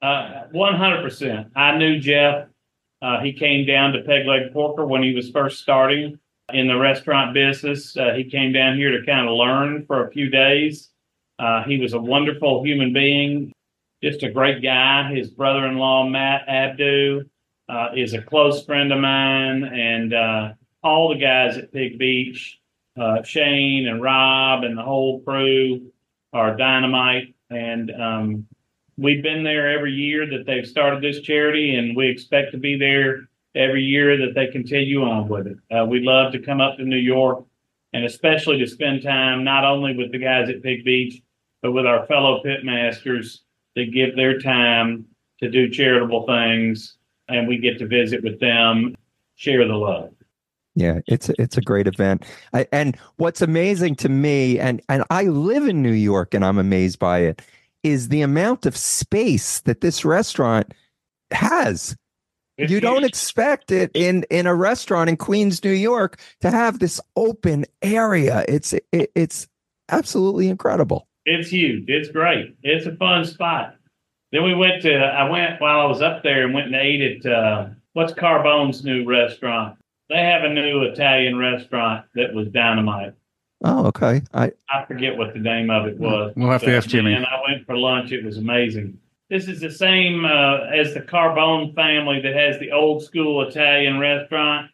100%. I knew Jeff. He came down to Peg Leg Porker when he was first starting in the restaurant business. He came down here to kind of learn for a few days. He was a wonderful human being, just a great guy. His brother-in-law, Matt Abdu, is a close friend of mine, and all the guys at Pig Beach, Shane and Rob and the whole crew are dynamite. And we've been there every year that they've started this charity, and we expect to be there every year that they continue on with it. We love to come up to New York, and especially to spend time not only with the guys at Pig Beach, but with our fellow pitmasters that give their time to do charitable things, and we get to visit with them, share the love. Yeah, it's a great event. And what's amazing to me, and I live in New York, and I'm amazed by it, is the amount of space that this restaurant has. You don't expect it in a restaurant in Queens, New York, to have this open area. It's absolutely incredible. It's huge. It's great. It's a fun spot. Then I went while I was up there and went and ate at what's Carbone's new restaurant? They have a new Italian restaurant that was dynamite. Oh, okay. I forget what the name of it was. We'll have to ask Jimmy. And I went for lunch. It was amazing. This is the same as the Carbone family that has the old school Italian restaurant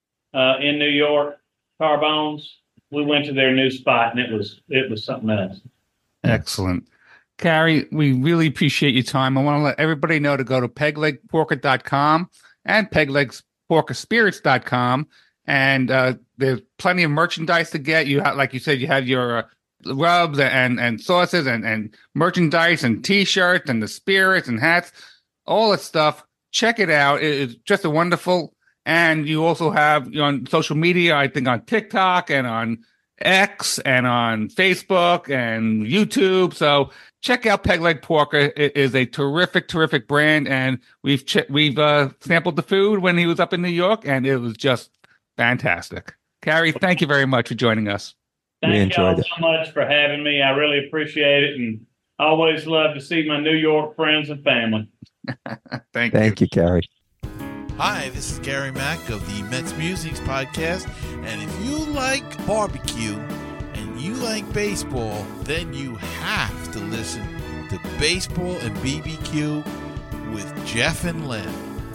in New York, Carbone's. We went to their new spot, and it was something else. Excellent. Carrie, we really appreciate your time. I want to let everybody know to go to peglegporker.com and peglegporkerspirits.com. And there's plenty of merchandise to get. You have, like you said, you have your rubs and sauces and merchandise and T-shirts and the spirits and hats, all that stuff. Check it out. It's just a wonderful. And you also have on social media, I think on TikTok and on X and on Facebook and YouTube. So check out Peg Leg Porker. It is a terrific, terrific brand. And we've sampled the food when he was up in New York, and it was just fantastic. Carrie, thank you very much for joining us. Thank y'all so much for having me. I really appreciate it, and I always love to see my New York friends and family. Thank you, Carrie. Hi, this is Gary Mack of the Mets Musics Podcast, and if you like barbecue and you like baseball, then you have to listen to Baseball and BBQ with Jeff and Len.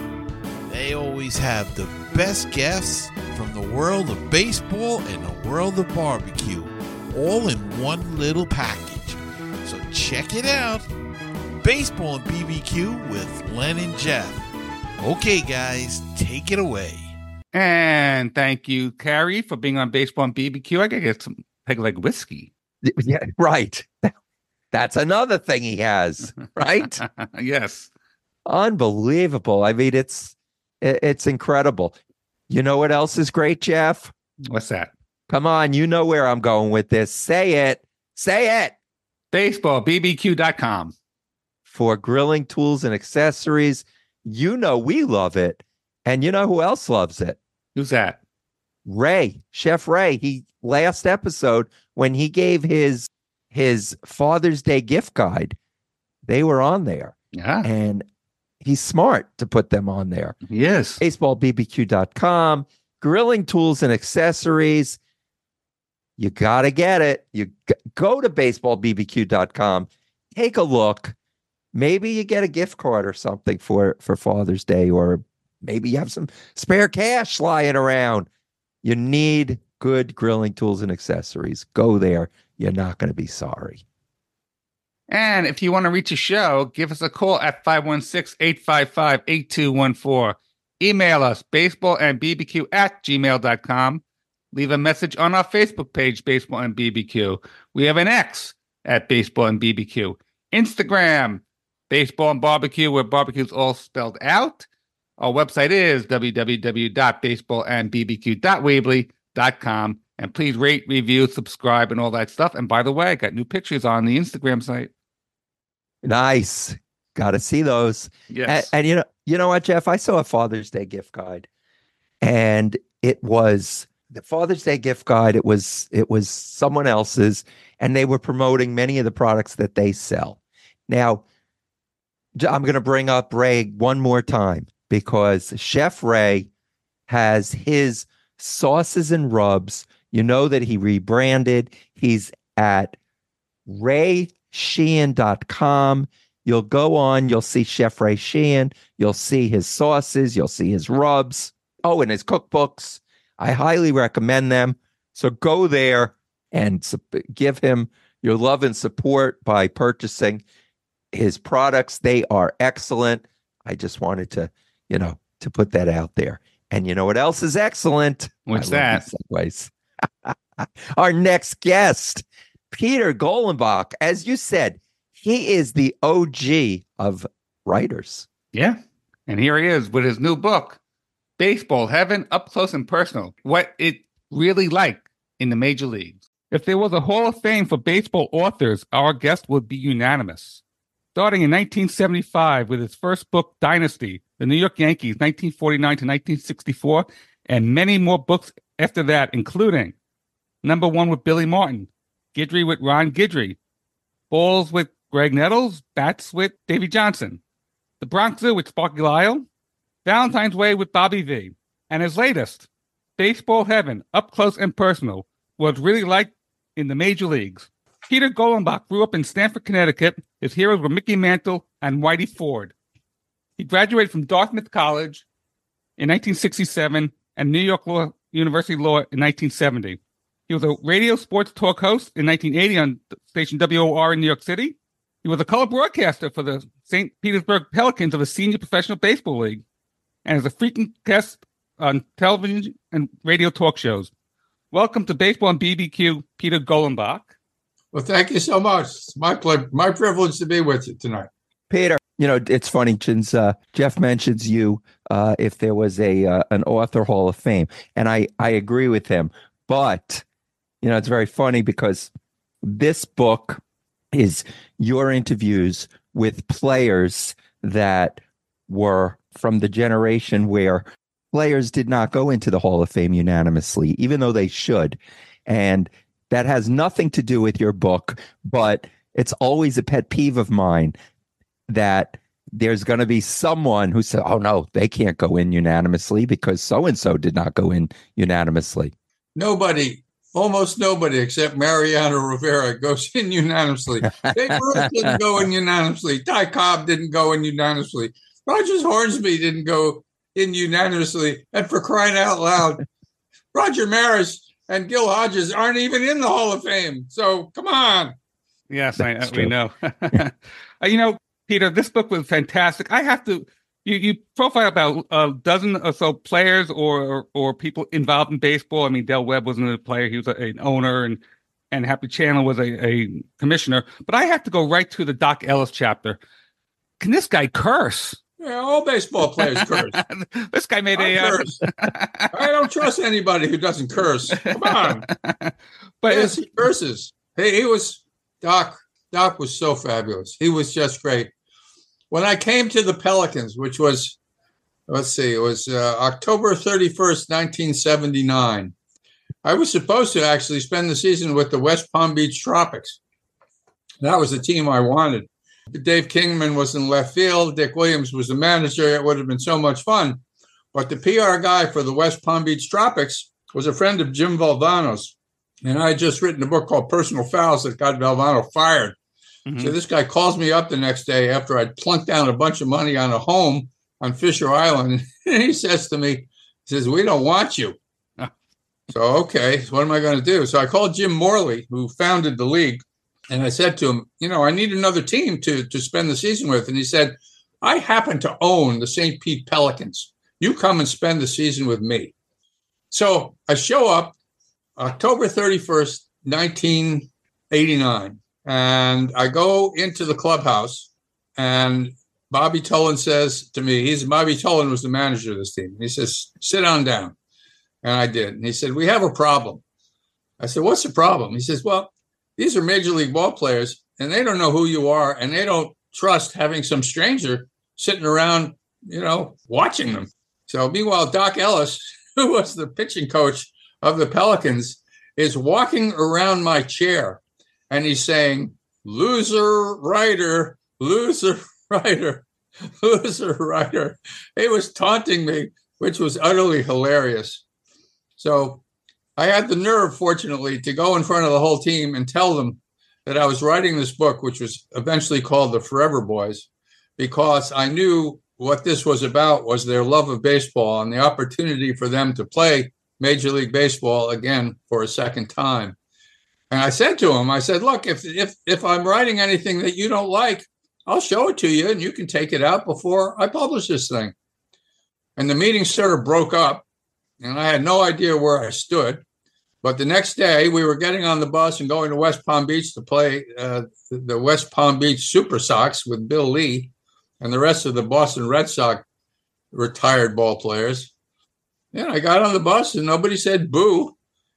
They always have the best guests from the world of baseball and the world of barbecue, all in one little package. So check it out. Baseball and BBQ with Len and Jeff. Okay, guys, take it away. And thank you, Carrie, for being on Baseball and BBQ. I gotta get some Peg Leg whiskey. Yeah, right. That's another thing he has, right? Yes. Unbelievable. I mean, it's incredible. You know what else is great, Jeff? What's that? Come on, you know where I'm going with this. Say it. Say it. BaseballBBQ.com. For grilling tools and accessories. You know we love it. And you know who else loves it? Who's that? Ray, Chef Ray. He last episode, when he gave his Father's Day gift guide, they were on there. Yeah. And he's smart to put them on there. Yes. BaseballBBQ.com, grilling tools and accessories. You got to get it. You go to BaseballBBQ.com, take a look. Maybe you get a gift card or something for Father's Day, or maybe you have some spare cash lying around. You need good grilling tools and accessories. Go there. You're not going to be sorry. And if you want to reach a show, give us a call at 516-855-8214. Email us, baseballandbbq@gmail.com. Leave a message on our Facebook page, Baseball and BBQ. We have an X, at Baseball and BBQ. Instagram, Baseball and Barbecue, where barbecue is all spelled out. Our website is www.baseballandbbq.weebly.com. And please rate, review, subscribe, and all that stuff. And by the way, I got new pictures on the Instagram site. Nice. Got to see those. Yes. And you know what, Jeff? I saw a Father's Day gift guide, and it was the Father's Day gift guide. It was someone else's, and they were promoting many of the products that they sell. Now, I'm going to bring up Ray one more time because Chef Ray has his sauces and rubs. You know that he rebranded. He's at raysheehan.com. You'll go on, you'll see Chef Ray Sheehan. You'll see his sauces. You'll see his rubs. Oh, and his cookbooks. I highly recommend them. So go there and give him your love and support by purchasing his products. They are excellent. I just wanted to, to put that out there. And you know what else is excellent? What's that? Segues. Our next guest, Peter Golenbach. As you said, he is the OG of writers. Yeah. And here he is with his new book, Baseball Heaven, Up Close and Personal, what it really like in the major leagues. If there was a Hall of Fame for baseball authors, our guest would be unanimous. Starting in 1975 with his first book, Dynasty, the New York Yankees, 1949 to 1964, and many more books after that, including Number One with Billy Martin, Guidry with Ron Guidry, Balls with Greg Nettles, Bats with Davey Johnson, The Bronx Zoo with Sparky Lyle, Valentine's Way with Bobby V, and his latest, Baseball Heaven, Up Close and Personal, what it's really like in the major leagues. Peter Golenbach grew up in Stamford, Connecticut. His heroes were Mickey Mantle and Whitey Ford. He graduated from Dartmouth College in 1967 and New York University Law in 1970. He was a radio sports talk host in 1980 on station WOR in New York City. He was a color broadcaster for the St. Petersburg Pelicans of the Senior Professional Baseball League and is a frequent guest on television and radio talk shows. Welcome to Baseball and BBQ, Peter Golenbach. Well, thank you so much. It's my privilege to be with you tonight. Peter, it's funny since Jeff mentions you if there was an author Hall of Fame, and I agree with him. But, it's very funny because this book is your interviews with players that were from the generation where players did not go into the Hall of Fame unanimously, even though they should. And that has nothing to do with your book, but it's always a pet peeve of mine that there's going to be someone who says, oh, no, they can't go in unanimously because so-and-so did not go in unanimously. Nobody, almost nobody except Mariano Rivera goes in unanimously. Babe Ruth didn't go in unanimously. Ty Cobb didn't go in unanimously. Rogers Hornsby didn't go in unanimously. And for crying out loud, Roger Maris and Gil Hodges aren't even in the Hall of Fame. So come on. Yes, we know. Peter, this book was fantastic. I have to, you profile about a dozen or so players or people involved in baseball. I mean, Del Webb wasn't a player. He was an owner and Happy Chandler was a commissioner. But I have to go right to the Doc Ellis chapter. Can this guy curse? Yeah, all baseball players curse. This guy made curse. I don't trust anybody who doesn't curse. Come on. But yes, he curses. He was Doc. Doc was so fabulous. He was just great. When I came to the Pelicans, which was, it was October 31st, 1979. I was supposed to actually spend the season with the West Palm Beach Tropics. That was the team I wanted. Dave Kingman was in left field. Dick Williams was the manager. It would have been so much fun. But the PR guy for the West Palm Beach Tropics was a friend of Jim Valvano's. And I had just written a book called Personal Fouls that got Valvano fired. Mm-hmm. So this guy calls me up the next day after I'd plunked down a bunch of money on a home on Fisher Island. And he says to me, we don't want you. So, okay, so what am I going to do? So I called Jim Morley, who founded the league. And I said to him, I need another team to spend the season with. And he said, I happen to own the St. Pete Pelicans. You come and spend the season with me. So I show up October 31st, 1989. And I go into the clubhouse, and Bobby Tolan says to me, Bobby Tolan was the manager of this team. He says, sit on down. And I did. And he said, we have a problem. I said, what's the problem? He says, well, these are major league ball players, and they don't know who you are, and they don't trust having some stranger sitting around, watching them. So meanwhile, Doc Ellis, who was the pitching coach of the Pelicans, is walking around my chair, and he's saying, loser writer, loser writer, loser writer. He was taunting me, which was utterly hilarious. So I had the nerve, fortunately, to go in front of the whole team and tell them that I was writing this book, which was eventually called The Forever Boys, because I knew what this was about was their love of baseball and the opportunity for them to play Major League Baseball again for a second time. And I said to him, I said, look, if I'm writing anything that you don't like, I'll show it to you and you can take it out before I publish this thing. And the meeting sort of broke up, and I had no idea where I stood. But the next day, we were getting on the bus and going to West Palm Beach to play the West Palm Beach Super Sox with Bill Lee and the rest of the Boston Red Sox retired ball players. And I got on the bus and nobody said boo.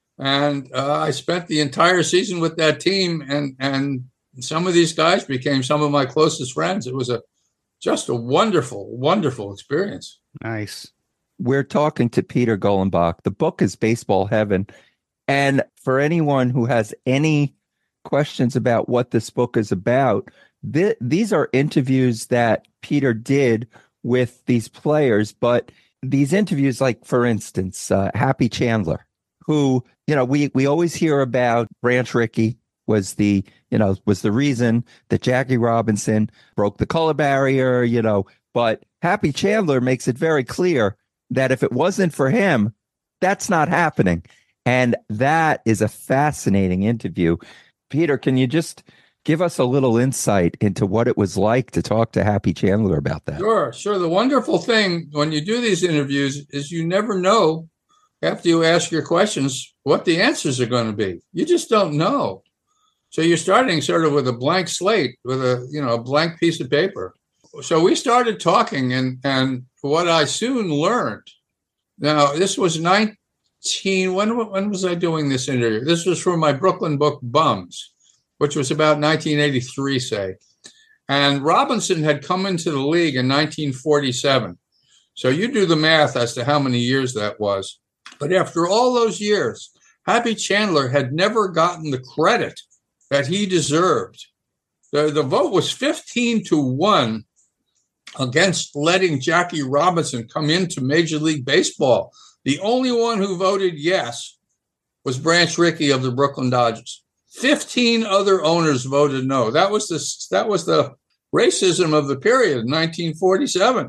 And I spent the entire season with that team. And some of these guys became some of my closest friends. It was just a wonderful, wonderful experience. Nice. We're talking to Peter Golenbach. The book is Baseball Heaven. And for anyone who has any questions about what this book is about, these are interviews that Peter did with these players. But these interviews, like, for instance, Happy Chandler, who, we always hear about Branch Rickey was the reason that Jackie Robinson broke the color barrier, but Happy Chandler makes it very clear that if it wasn't for him, that's not happening. And that is a fascinating interview. Peter, can you just give us a little insight into what it was like to talk to Happy Chandler about that? Sure. The wonderful thing when you do these interviews is you never know after you ask your questions what the answers are going to be. You just don't know. So you're starting sort of with a blank slate, with a blank piece of paper. So we started talking, and what I soon learned. Now, this was when was I doing this interview? This was for my Brooklyn book, Bums, which was about 1983, say. And Robinson had come into the league in 1947. So you do the math as to how many years that was. But after all those years, Happy Chandler had never gotten the credit that he deserved. The vote was 15-1 against letting Jackie Robinson come into Major League Baseball. The only one who voted yes was Branch Rickey of the Brooklyn Dodgers. 15 other owners voted no. That was the racism of the period, 1947.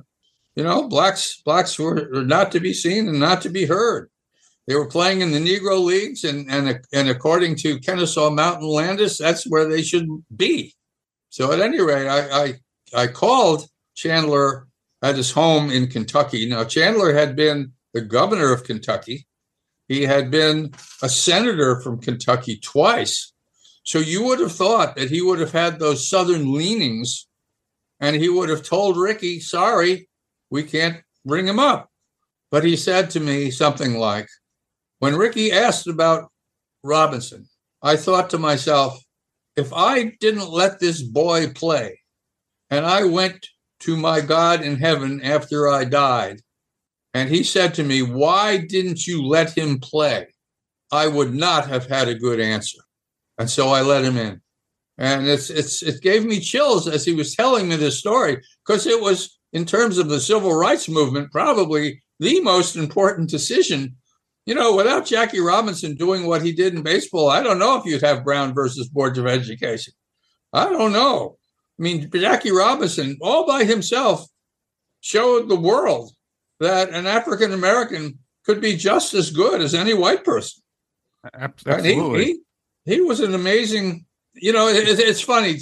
Blacks were not to be seen and not to be heard. They were playing in the Negro leagues, and according to Kennesaw Mountain Landis, that's where they should be. So at any rate, I called Chandler at his home in Kentucky. Now, Chandler had been the governor of Kentucky. He had been a senator from Kentucky twice. So you would have thought that he would have had those Southern leanings, and he would have told Rickey, sorry, we can't bring him up. But he said to me something like, when Rickey asked about Robinson, I thought to myself, if I didn't let this boy play, and I went to my God in heaven after I died, and he said to me, why didn't you let him play? I would not have had a good answer. And so I let him in. And it gave me chills as he was telling me this story, because it was, in terms of the civil rights movement, probably the most important decision. Without Jackie Robinson doing what he did in baseball, I don't know if you'd have Brown versus Boards of Education. I don't know. I mean, Jackie Robinson, all by himself, showed the world that an African American could be just as good as any white person. Absolutely. He was an amazing. It's funny.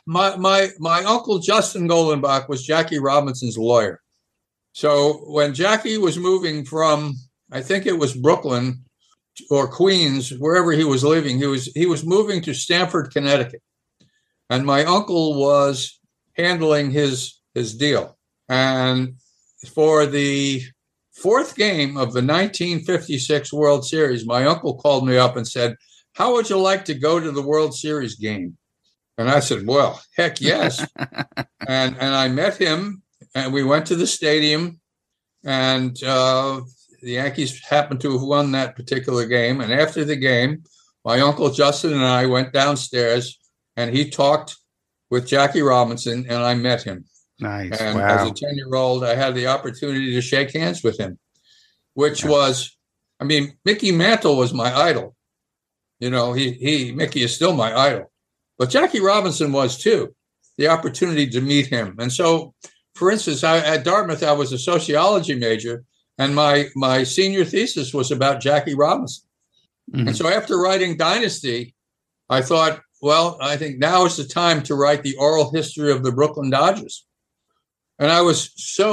My uncle Justin Golenbach was Jackie Robinson's lawyer. So when Jackie was moving from, I think it was Brooklyn or Queens, wherever he was living, he was moving to Stamford, Connecticut. and my uncle was handling his deal. And for the fourth game of the 1956 World Series, my uncle called me up and said, "How would you like to go to the World Series game?" And I said, "Well, heck yes." and I met him, and we went to the stadium, and the Yankees happened to have won that particular game. And after the game, my Uncle Justin and I went downstairs, and he talked with Jackie Robinson, and I met him. Nice. And wow. as a 10-year-old, I had the opportunity to shake hands with him, which was, I mean, Mickey Mantle was my idol. You know, Mickey is still my idol. But Jackie Robinson was too, the opportunity to meet him. And so, for instance, at Dartmouth, I was a sociology major, and my senior thesis was about Jackie Robinson. Mm-hmm. And so after writing Dynasty, I thought, well, I think now is the time to write the oral history of the Brooklyn Dodgers. And I was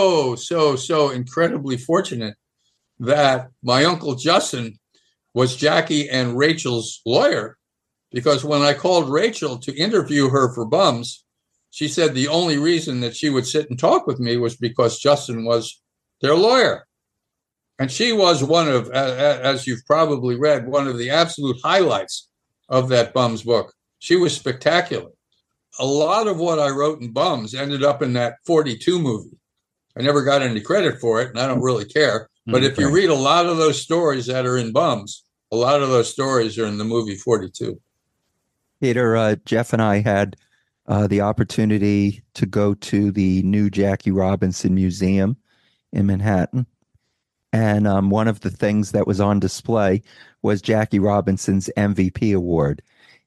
so incredibly fortunate that my Uncle Justin was Jackie and Rachel's lawyer, because when I called Rachel to interview her for Bums, she said the only reason that she would sit and talk with me was because Justin was their lawyer. And she was one of, as you've probably read, one of the absolute highlights of that Bums book. She was spectacular. A lot of what I wrote in Bums ended up in that 42 movie. I never got any credit for it, and I don't really care. But if you read a lot of those stories that are in Bums, a lot of those stories are in the movie 42. Peter, Jeff and I had the opportunity to go to the new Jackie Robinson Museum in Manhattan. And one of the things that was on display was Jackie Robinson's MVP award.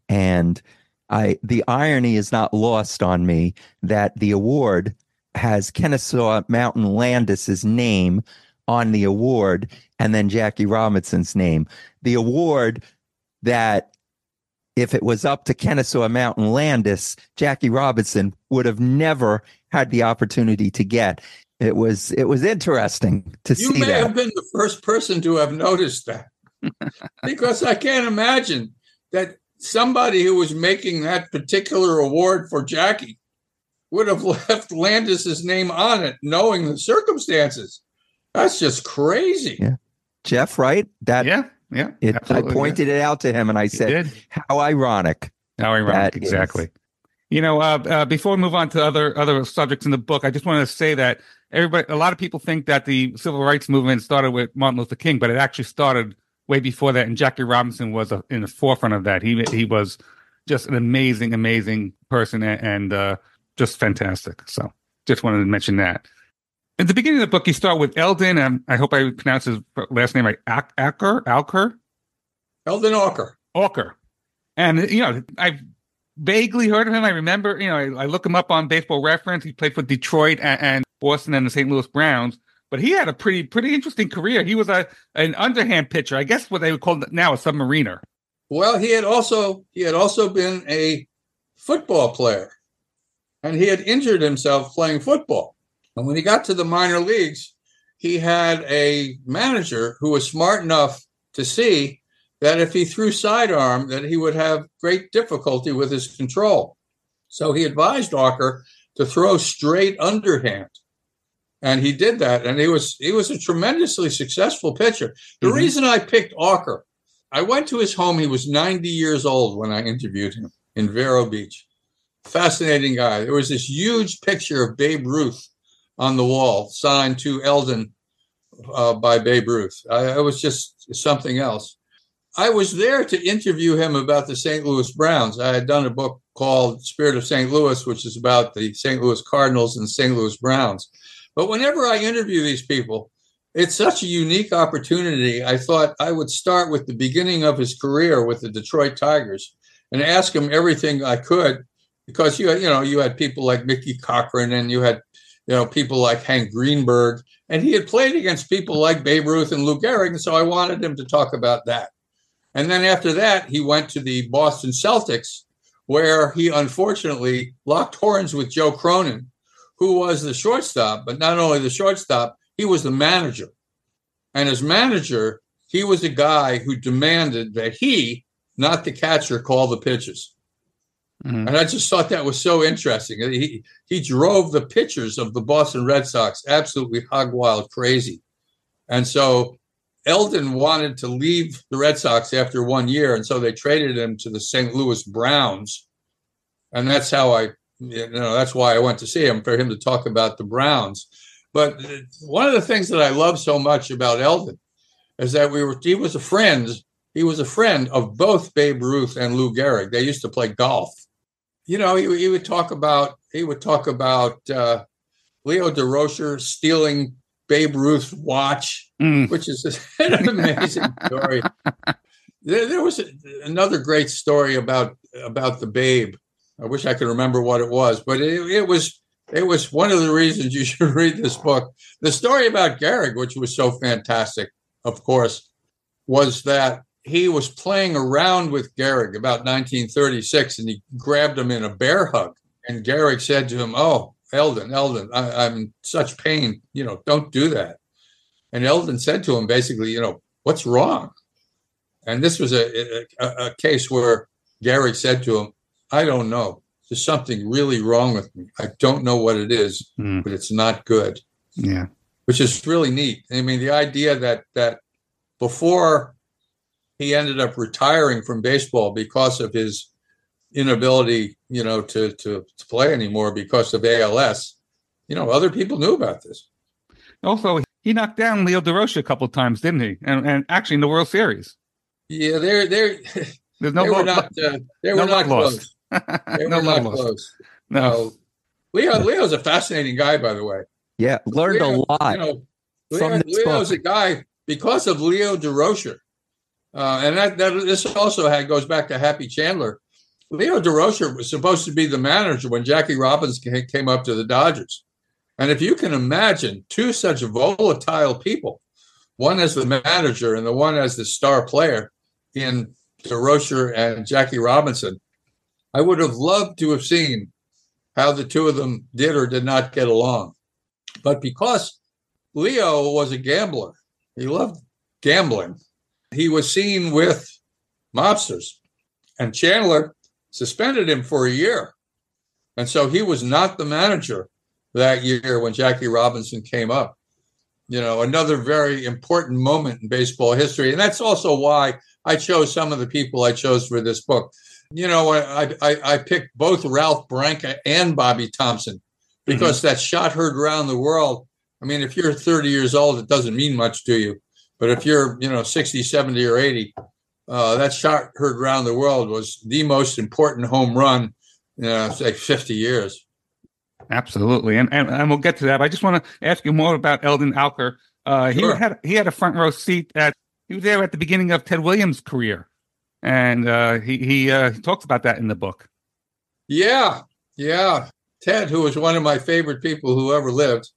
And the irony is not lost on me that the award has Kennesaw Mountain Landis's name on the award and then Jackie Robinson's name. The award that, if it was up to Kennesaw Mountain Landis, Jackie Robinson would have never had the opportunity to get. It was interesting to see that. You may have been the first person to have noticed that, because I can't imagine that somebody who was making that particular award for Jackie would have left Landis's name on it, knowing the circumstances. That's just crazy. Yeah, Jeff, right? Yeah. I pointed it out to him, and I said, "How ironic! How ironic! Exactly." Is. You know, before we move on to other subjects in the book, I just wanted to say that a lot of people think that the civil rights movement started with Martin Luther King, but it actually started way before that, and Jackie Robinson was in the forefront of that. He was just an amazing person and just fantastic. So, just wanted to mention that. At the beginning of the book, you start with Eldon, and I hope I pronounce his last name right, Alker? Eldon Alker. Alker. And, you know, I've vaguely heard of him. I remember, you know, I look him up on Baseball Reference. He played for Detroit and Boston and the St. Louis Browns. But he had a pretty interesting career. He was an underhand pitcher, I guess what they would call now a submariner. Well, he had also been a football player, and he had injured himself playing football. And when he got to the minor leagues, he had a manager who was smart enough to see that if he threw sidearm, that he would have great difficulty with his control. So he advised Alker to throw straight underhand. And he did that. And he was a tremendously successful pitcher. The reason I picked Alker, I went to his home. He was 90 years old when I interviewed him in Vero Beach. Fascinating guy. There was this huge picture of Babe Ruth on the wall, signed to Eldon by Babe Ruth. It was just something else. I was there to interview him about the St. Louis Browns. I had done a book called Spirit of St. Louis, which is about the St. Louis Cardinals and St. Louis Browns. But whenever I interview these people, it's such a unique opportunity. I thought I would start with the beginning of his career with the Detroit Tigers and ask him everything I could, because you had people like Mickey Cochran, and you had people like Hank Greenberg, and he had played against people like Babe Ruth and Lou Gehrig, and so I wanted him to talk about that. And then after that, he went to the Boston Celtics, where he unfortunately locked horns with Joe Cronin, who was the shortstop, but not only the shortstop, he was the manager. And as manager, he was a guy who demanded that he, not the catcher, call the pitches. And I just thought that was so interesting. He drove the pitchers of the Boston Red Sox absolutely hog wild crazy. And so Eldon wanted to leave the Red Sox after 1 year, and so they traded him to the St. Louis Browns. And that's how that's why I went to see him, for him to talk about the Browns. But one of the things that I love so much about Eldon is that he was a friend. He was a friend of both Babe Ruth and Lou Gehrig. They used to play golf. You know, he would talk about Leo DeRocher stealing Babe Ruth's watch, which is an amazing story. There was another great story about the Babe. I wish I could remember what it was, but it was one of the reasons you should read this book. The story about Gehrig, which was so fantastic, of course, was that he was playing around with Gehrig about 1936, and he grabbed him in a bear hug. And Gehrig said to him, "Oh, Eldon, I'm in such pain. You know, don't do that." And Eldon said to him, basically, you know, "What's wrong?" And this was a case where Gehrig said to him, "I don't know. There's something really wrong with me. I don't know what it is, but it's not good." Yeah. Which is really neat. I mean, the idea that before he ended up retiring from baseball because of his inability, you know, to play anymore because of ALS, you know, other people knew about this. Also, he knocked down Leo DeRocher a couple of times, didn't he? And actually in the World Series. Yeah, they were not close. They were not close. No. Leo's a fascinating guy, by the way. Yeah, learned a lot. You know, Leo's a guy because of Leo DeRocher. And that this also goes back to Happy Chandler. Leo DeRocher was supposed to be the manager when Jackie Robinson came up to the Dodgers. And if you can imagine two such volatile people, one as the manager and the one as the star player in DeRocher and Jackie Robinson, I would have loved to have seen how the two of them did or did not get along. But because Leo was a gambler, he loved gambling, he was seen with mobsters. And Chandler suspended him for a year. And so he was not the manager that year when Jackie Robinson came up. You know, another very important moment in baseball history. And that's also why I chose some of the people I chose for this book. You know, I picked both Ralph Branca and Bobby Thompson because that shot heard around the world. I mean, if you're 30 years old, it doesn't mean much to you. But if you're, 60, 70, or 80, that shot heard around the world was the most important home run in, say, 50 years. Absolutely. And we'll get to that. But I just want to ask you more about Eldon Alker. Sure. He had a front row seat he was there at the beginning of Ted Williams' career. And he talks about that in the book. Yeah. Ted, who was one of my favorite people who ever lived,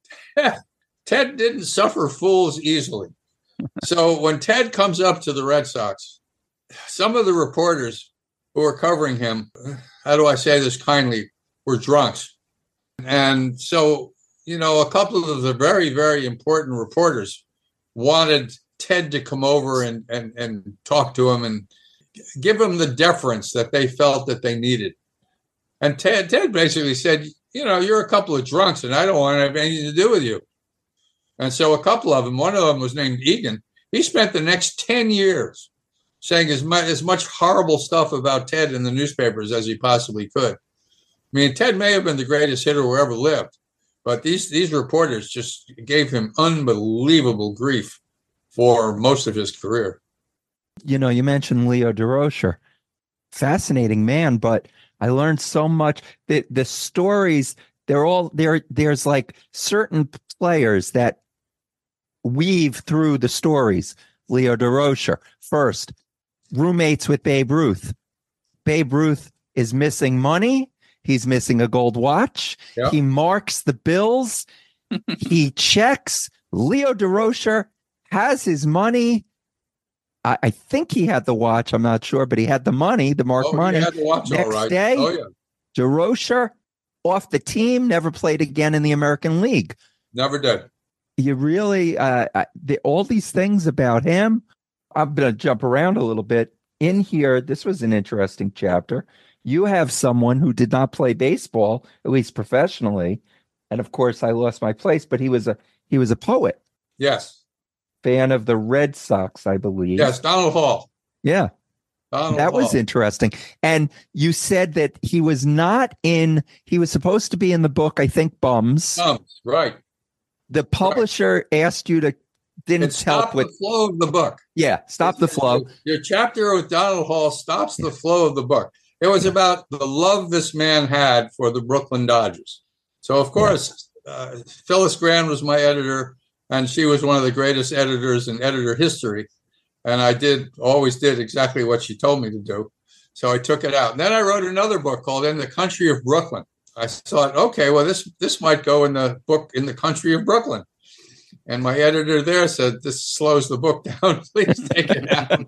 Ted didn't suffer fools easily. So when Ted comes up to the Red Sox, some of the reporters who were covering him, how do I say this kindly, were drunks. And so, a couple of the very, very important reporters wanted Ted to come over and talk to him and give him the deference that they felt that they needed. And Ted basically said, you're a couple of drunks and I don't want to have anything to do with you. And so a couple of them, one of them was named Egan. He spent the next 10 years saying as much horrible stuff about Ted in the newspapers as he possibly could. I mean, Ted may have been the greatest hitter who ever lived, but these reporters just gave him unbelievable grief for most of his career. You mentioned Leo DeRocher. Fascinating man, but I learned so much. The stories, they're all there. There's like certain players that weave through the stories. Leo DeRocher, first, roommates with Babe Ruth. Babe Ruth is missing money. He's missing a gold watch. Yep. He marks the bills. He checks. Leo DeRocher has his money. I think he had the watch. I'm not sure, but he had the money, the marked money. He had the watch, Next all right. day, yeah. DeRocher off the team, never played again in the American League. Never did. You really, all these things about him, I'm going to jump around a little bit. In here, this was an interesting chapter. You have someone who did not play baseball, at least professionally, and of course I lost my place, but he was a poet. Yes. Fan of the Red Sox, I believe. Yes, Donald Hall. Yeah. That was interesting. And you said that he was supposed to be in the book, I think, Bums. Bums, right. The publisher asked you to didn't help with the flow of the book. Yeah, stop the flow. Your chapter with Donald Hall stops the flow of the book. It was about the love this man had for the Brooklyn Dodgers. So, of course, Phyllis Grand was my editor, and she was one of the greatest editors in editor history. And I always did exactly what she told me to do. So I took it out. And then I wrote another book called In the Country of Brooklyn. I thought, okay, well, this might go in the book In the Country of Brooklyn. And my editor there said, this slows the book down. Please take it out.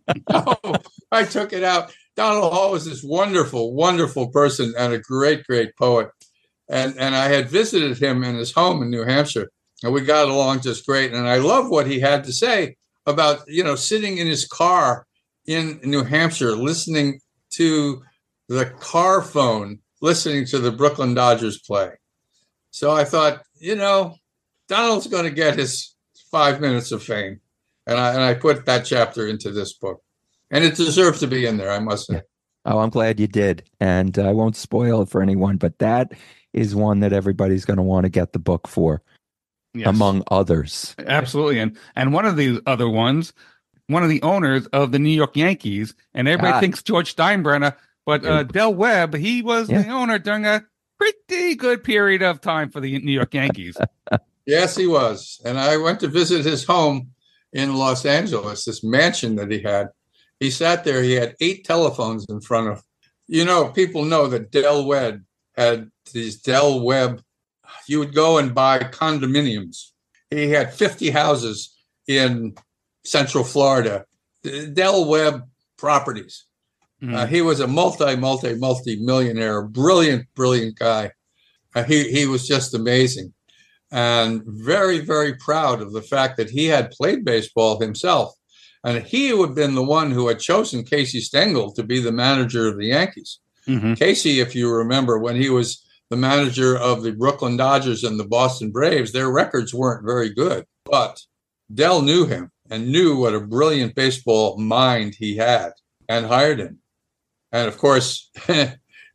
So I took it out. Donald Hall was this wonderful, wonderful person and a great, great poet. And I had visited him in his home in New Hampshire. And we got along just great. And I love what he had to say about, sitting in his car in New Hampshire, listening to the car phone, listening to the Brooklyn Dodgers play. So I thought, Donald's going to get his 5 minutes of fame. And I put that chapter into this book. And it deserves to be in there, I must say. Oh, I'm glad you did. And I won't spoil it for anyone, but that is one that everybody's going to want to get the book for, among others. Absolutely. And one of the other ones, one of the owners of the New York Yankees, and everybody thinks George Steinbrenner, but Del Webb, he was the owner during a pretty good period of time for the New York Yankees. Yes, he was. And I went to visit his home in Los Angeles, this mansion that he had. He sat there. He had 8 telephones in front of, people know that Del Webb had these Del Webb. You would go and buy condominiums. He had 50 houses in Central Florida, Del Webb properties. He was a multi-millionaire, brilliant guy. He was just amazing and very, very proud of the fact that he had played baseball himself. And he would have been the one who had chosen Casey Stengel to be the manager of the Yankees. Mm-hmm. Casey, if you remember, when he was the manager of the Brooklyn Dodgers and the Boston Braves, their records weren't very good. But Del knew him and knew what a brilliant baseball mind he had and hired him. And of course, in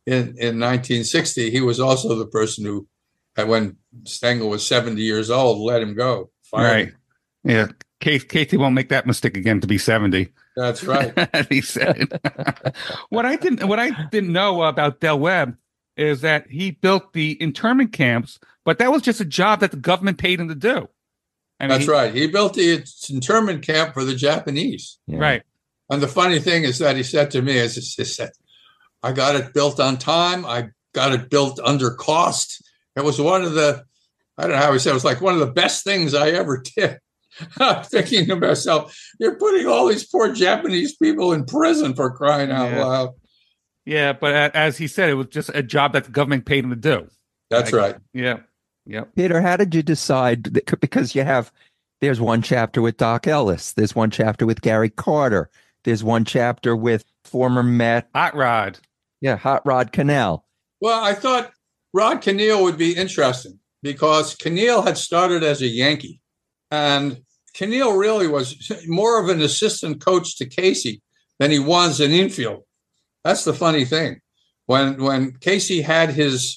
1960, he was also the person who, when Stengel was 70 years old, let him go. Right. Him. Yeah. Casey won't make that mistake again to be 70. That's right. He said. What I didn't know about Del Webb is that he built the internment camps, but that was just a job that the government paid him to do. That's right. He built the internment camp for the Japanese. Yeah. Right. And the funny thing is that he said to me, he said, I got it built on time. I got it built under cost. It was one of the, I don't know how he said, it was like one of the best things I ever did. I'm thinking to myself, you're putting all these poor Japanese people in prison for crying out loud. Yeah, but as he said, it was just a job that the government paid him to do. That's right. Yeah. Peter, how did you decide? Because there's one chapter with Doc Ellis. There's one chapter with Gary Carter. There's one chapter with former Met. Hot Rod. Yeah, Hot Rod Cannell. Well, I thought Rod Cannell would be interesting because Cannell had started as a Yankee. And Cannell really was more of an assistant coach to Casey than he was an infield. That's the funny thing. When Casey had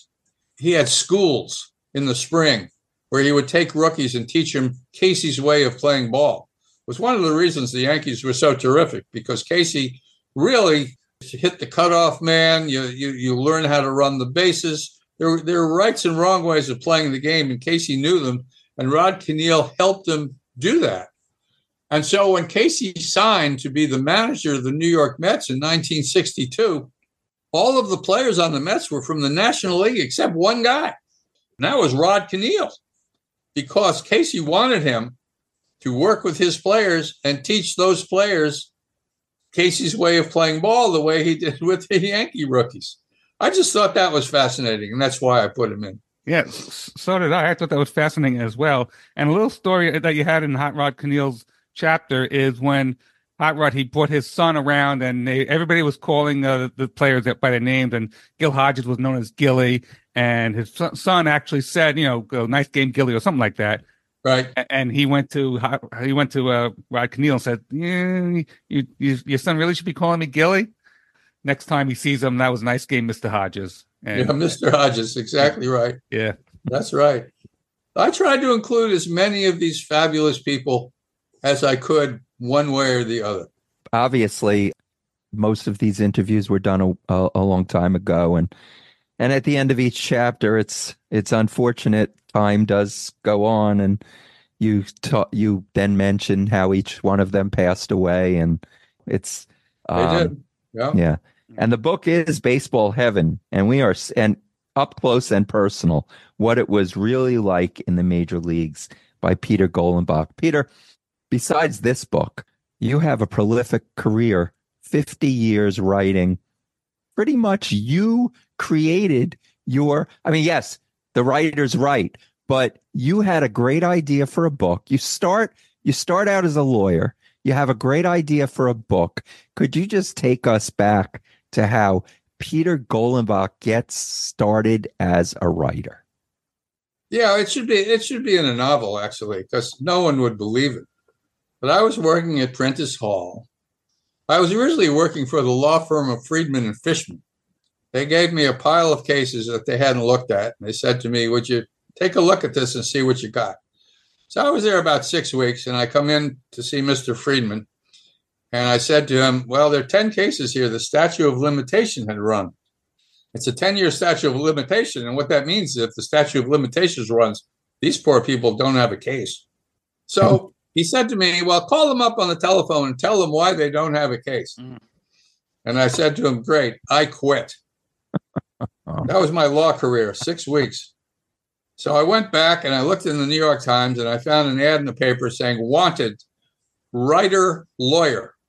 he had schools in the spring where he would take rookies and teach them Casey's way of playing ball. It was one of the reasons the Yankees were so terrific because Casey really hit the cutoff man. You learn how to run the bases. There were rights and wrong ways of playing the game, and Casey knew them. And Rod Cannell helped him do that. And so when Casey signed to be the manager of the New York Mets in 1962, all of the players on the Mets were from the National League except one guy. And that was Rod Cannell, because Casey wanted him to work with his players and teach those players Casey's way of playing ball the way he did with the Yankee rookies. I just thought that was fascinating, and that's why I put him in. Yeah, so did I. I thought that was fascinating as well. And a little story that you had in Hot Rod Cannell's chapter is when Hot Rod, he brought his son around, and everybody was calling the players by their names, and Gil Hodges was known as Gilly, and his son actually said, nice game, Gilly, or something like that. Right. And he went to Rod Keneal and said, your son really should be calling me Gilly. Next time he sees him, that was a nice game, Mr. Hodges. And, Mr. Hodges, exactly right. Yeah. That's right. I tried to include as many of these fabulous people as I could, one way or the other. Obviously, most of these interviews were done a long time ago, and at the end of each chapter, it's unfortunate. Time does go on, and you then mention how each one of them passed away, and it's they did. Yeah. And the book is Baseball Heaven, and we are up close and personal what it was really like in the major leagues by Peter Golenbach. Peter, besides this book, you have a prolific career, 50 years writing. Pretty much you created yes, the writer's right, but you had a great idea for a book. You start out as a lawyer. You have a great idea for a book. Could you just take us back to how Peter Golenbach gets started as a writer? Yeah, it should be in a novel, actually, because no one would believe it. But I was working at Prentice Hall. I was originally working for the law firm of Friedman and Fishman. They gave me a pile of cases that they hadn't looked at. And they said to me, would you take a look at this and see what you got? So I was there about 6 weeks, and I come in to see Mr. Friedman. And I said to him, well, there are 10 cases here. The statute of limitation had run. It's a 10-year statute of limitation. And what that means is if the statute of limitations runs, these poor people don't have a case. So he said to me, well, call them up on the telephone and tell them why they don't have a case. And I said to him, great, I quit. That was my law career, 6 weeks. So I went back and I looked in the New York Times and I found an ad in the paper saying, wanted writer/lawyer.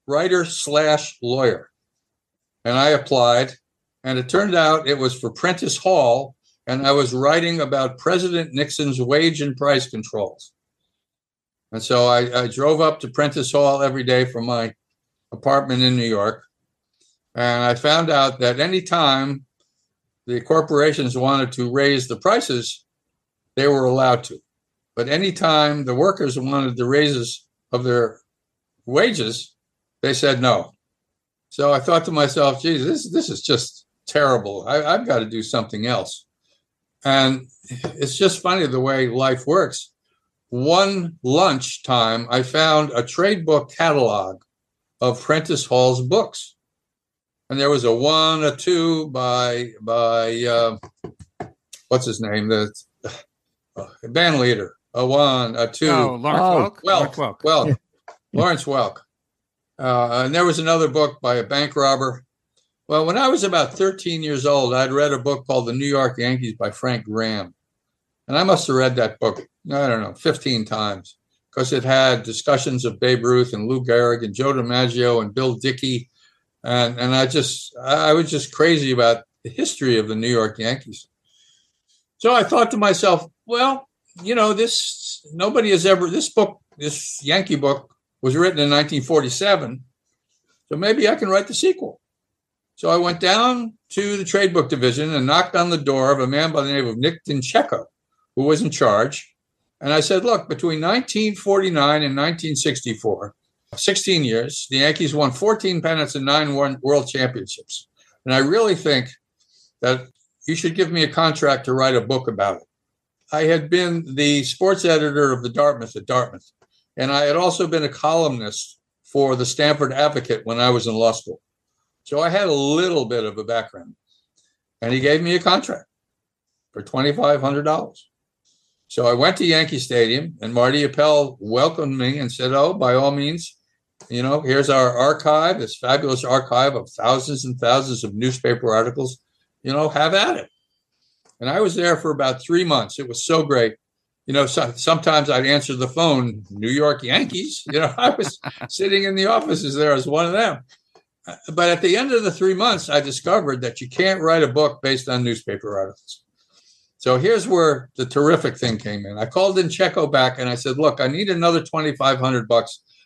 And I applied, and it turned out it was for Prentice Hall, and I was writing about President Nixon's wage and price controls. And so I drove up to Prentice Hall every day from my apartment in New York, and I found out that any time the corporations wanted to raise the prices, they were allowed to. But any time the workers wanted the raises of their wages, they said no. So I thought to myself, geez, this is just terrible. I've got to do something else. And it's just funny the way life works. One lunchtime, I found a trade book catalog of Prentice Hall's books. And there was a 1, a 2 by what's his name? The band leader. A 1, a 2. Oh, Lawrence Welk. Lawrence Welk. And there was another book by a bank robber. Well, when I was about 13 years old, I'd read a book called The New York Yankees by Frank Graham. And I must have read that book, 15 times, because it had discussions of Babe Ruth and Lou Gehrig and Joe DiMaggio and Bill Dickey. And I was just crazy about the history of the New York Yankees. So I thought to myself, well, this Yankee book was written in 1947. So maybe I can write the sequel. So I went down to the trade book division and knocked on the door of a man by the name of Nick Dincheko, who was in charge. And I said, look, between 1949 and 1964, 16 years, the Yankees won 14 pennants and 9 world championships. And I really think that you should give me a contract to write a book about it. I had been the sports editor of the Dartmouth at Dartmouth, and I had also been a columnist for the Stamford Advocate when I was in law school. So I had a little bit of a background. And he gave me a contract for $2,500. So I went to Yankee Stadium, and Marty Appel welcomed me and said, oh, by all means, here's our archive, this fabulous archive of thousands and thousands of newspaper articles, have at it. And I was there for about 3 months. It was so great. Sometimes I'd answer the phone, New York Yankees. I was sitting in the offices there as one of them. But at the end of the 3 months, I discovered that you can't write a book based on newspaper articles. So here's where the terrific thing came in. I called Dincheko back and I said, look, I need another $2,500.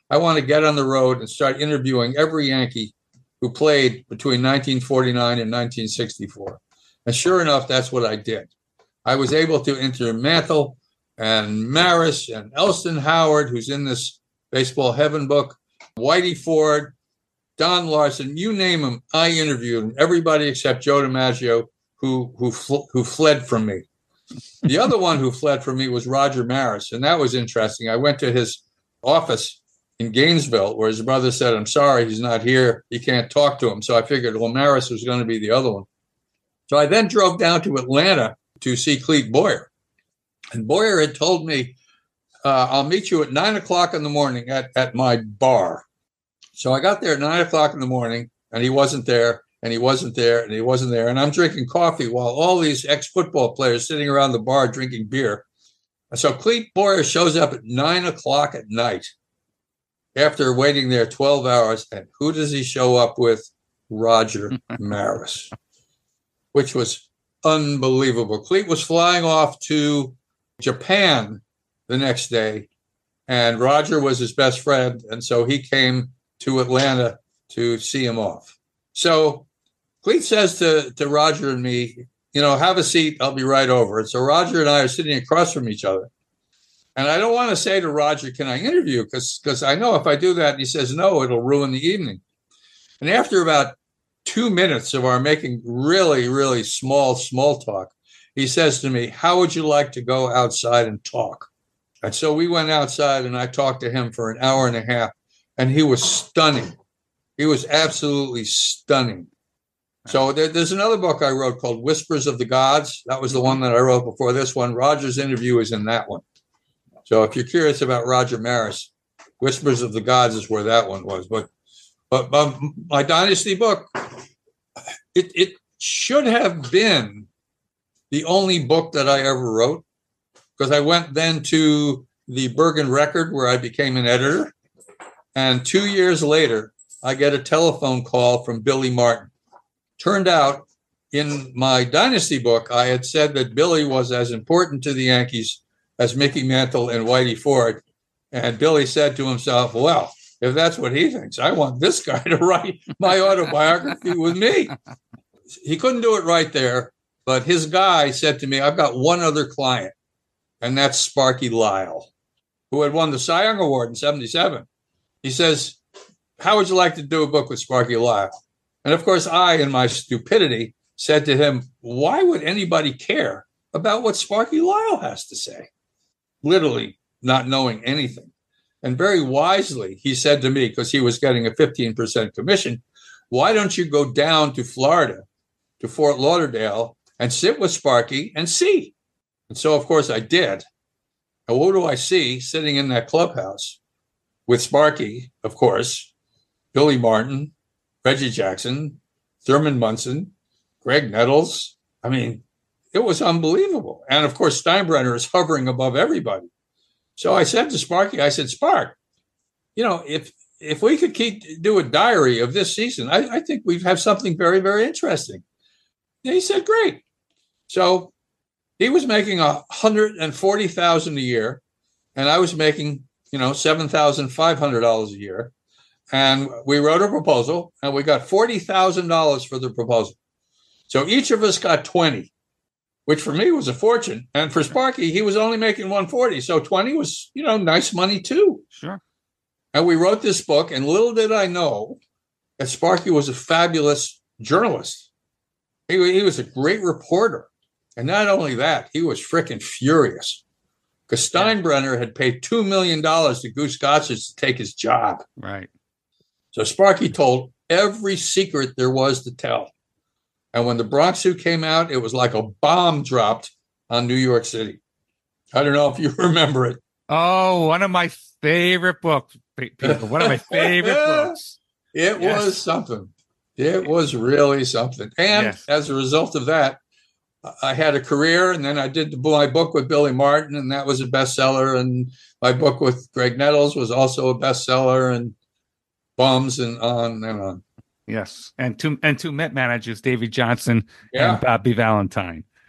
I want to get on the road and start interviewing every Yankee who played between 1949 and 1964. And sure enough, that's what I did. I was able to interview Mantle and Maris and Elston Howard, who's in this Baseball Heaven book, Whitey Ford, Don Larson, you name them, I interviewed them. Everybody except Joe DiMaggio, who fled from me. The other one who fled from me was Roger Maris, and that was interesting. I went to his office in Gainesville, where his brother said, I'm sorry, he's not here. He can't talk to him. So I figured, well, Maris was going to be the other one. So I then drove down to Atlanta to see Clete Boyer. And Boyer had told me, I'll meet you at 9 o'clock in the morning at my bar. So I got there at 9 o'clock in the morning, and he wasn't there, and he wasn't there, and he wasn't there. And I'm drinking coffee while all these ex-football players sitting around the bar drinking beer. And so Clete Boyer shows up at 9 o'clock at night after waiting there 12 hours. And who does he show up with? Roger Maris, which was unbelievable. Clete was flying off to Japan the next day, and Roger was his best friend. And so he came to Atlanta to see him off. So Clete says to Roger and me, have a seat. I'll be right over. And so Roger and I are sitting across from each other. And I don't want to say to Roger, can I interview? Because I know if I do that and he says no, it'll ruin the evening. And after about 2 minutes of our making really, really small talk, he says to me, how would you like to go outside and talk? And so we went outside and I talked to him for an hour and a half. And he was stunning. He was absolutely stunning. So there's another book I wrote called Whispers of the Gods. That was the one that I wrote before this one. Roger's interview is in that one. So if you're curious about Roger Maris, Whispers of the Gods is where that one was. But my Dynasty book, it should have been the only book that I ever wrote, because I went then to the Bergen Record where I became an editor. And 2 years later, I get a telephone call from Billy Martin. Turned out in my Dynasty book, I had said that Billy was as important to the Yankees as Mickey Mantle and Whitey Ford. And Billy said to himself, well, if that's what he thinks, I want this guy to write my autobiography with me. He couldn't do it right there, but his guy said to me, I've got one other client, and that's Sparky Lyle, who had won the Cy Young Award in 1977. He says, how would you like to do a book with Sparky Lyle? And of course, I, in my stupidity, said to him, why would anybody care about what Sparky Lyle has to say? Literally not knowing anything. And very wisely, he said to me, because he was getting a 15% commission, why don't you go down to Florida, to Fort Lauderdale, and sit with Sparky and see? And so, of course, I did. And what do I see sitting in that clubhouse? With Sparky, of course, Billy Martin, Reggie Jackson, Thurman Munson, Greg Nettles. I mean, it was unbelievable. And of course, Steinbrenner is hovering above everybody. So I said to Sparky, I said, Spark, if we could do a diary of this season, I think we'd have something very, very interesting. And he said, great. So he was making $140,000 a year, and I was making $7,500 a year. And we wrote a proposal, and we got $40,000 for the proposal. So each of us got 20, which for me was a fortune. And for Sparky, he was only making 140. So 20 was, nice money too. Sure. And we wrote this book, and little did I know that Sparky was a fabulous journalist. He was a great reporter. And not only that, he was freaking furious. Because Steinbrenner had paid $2 million to Goose Gossage to take his job. Right. So Sparky told every secret there was to tell. And when the Bronx Zoo came out, it was like a bomb dropped on New York City. I don't know if you remember it. Oh, one of my favorite books, people. One of my favorite books. It was something. It was really something. And as a result of that, I had a career, and then I did my book with Billy Martin, and that was a bestseller. And my book with Greg Nettles was also a bestseller, and Bums, and on and on. Yes, and two Met managers, Davey Johnson and Bobby Valentine.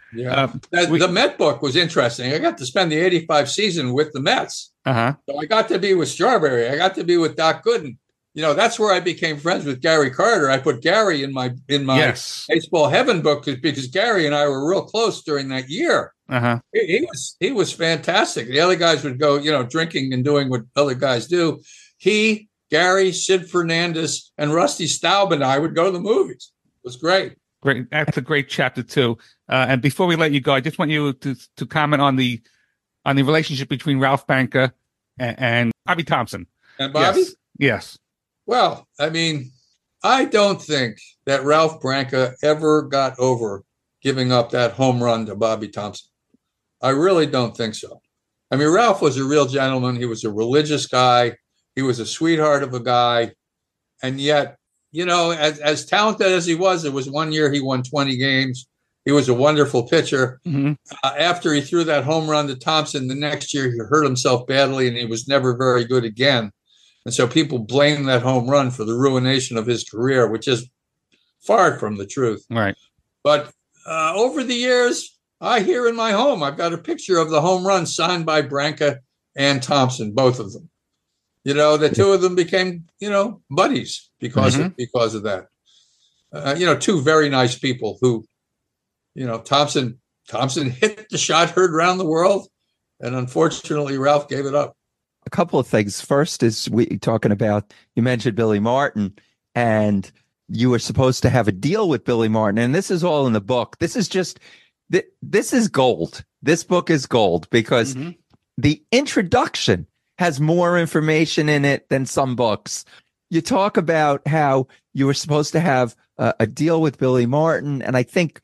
Yeah. The Met book was interesting. I got to spend the 85 season with the Mets. So I got to be with Strawberry. I got to be with Doc Gooden. That's where I became friends with Gary Carter. I put Gary in my baseball heaven book because Gary and I were real close during that year. He was fantastic. The other guys would go, drinking and doing what other guys do. He, Gary, Sid Fernandez, and Rusty Staub and I would go to the movies. It was great. Great. That's a great chapter too. And before we let you go, I just want you to comment on the relationship between Ralph Branca and Bobby Thomson. And Bobby? Yes. Well, I don't think that Ralph Branca ever got over giving up that home run to Bobby Thomson. I really don't think so. Ralph was a real gentleman. He was a religious guy. He was a sweetheart of a guy. And yet, as talented as he was, it was one year he won 20 games. He was a wonderful pitcher. After he threw that home run to Thomson, the next year he hurt himself badly and he was never very good again. And so people blame that home run for the ruination of his career, which is far from the truth. Right. But over the years, I hear in my home, I've got a picture of the home run signed by Branca and Thomson, both of them. The two of them became, buddies because of that. Two very nice people who, Thomson hit the shot heard around the world, and unfortunately Ralph gave it up. A couple of things. First is you mentioned Billy Martin, and you were supposed to have a deal with Billy Martin, and this is all in the book. This is this is gold. This book is gold because the introduction has more information in it than some books. You talk about how you were supposed to have a deal with Billy Martin, and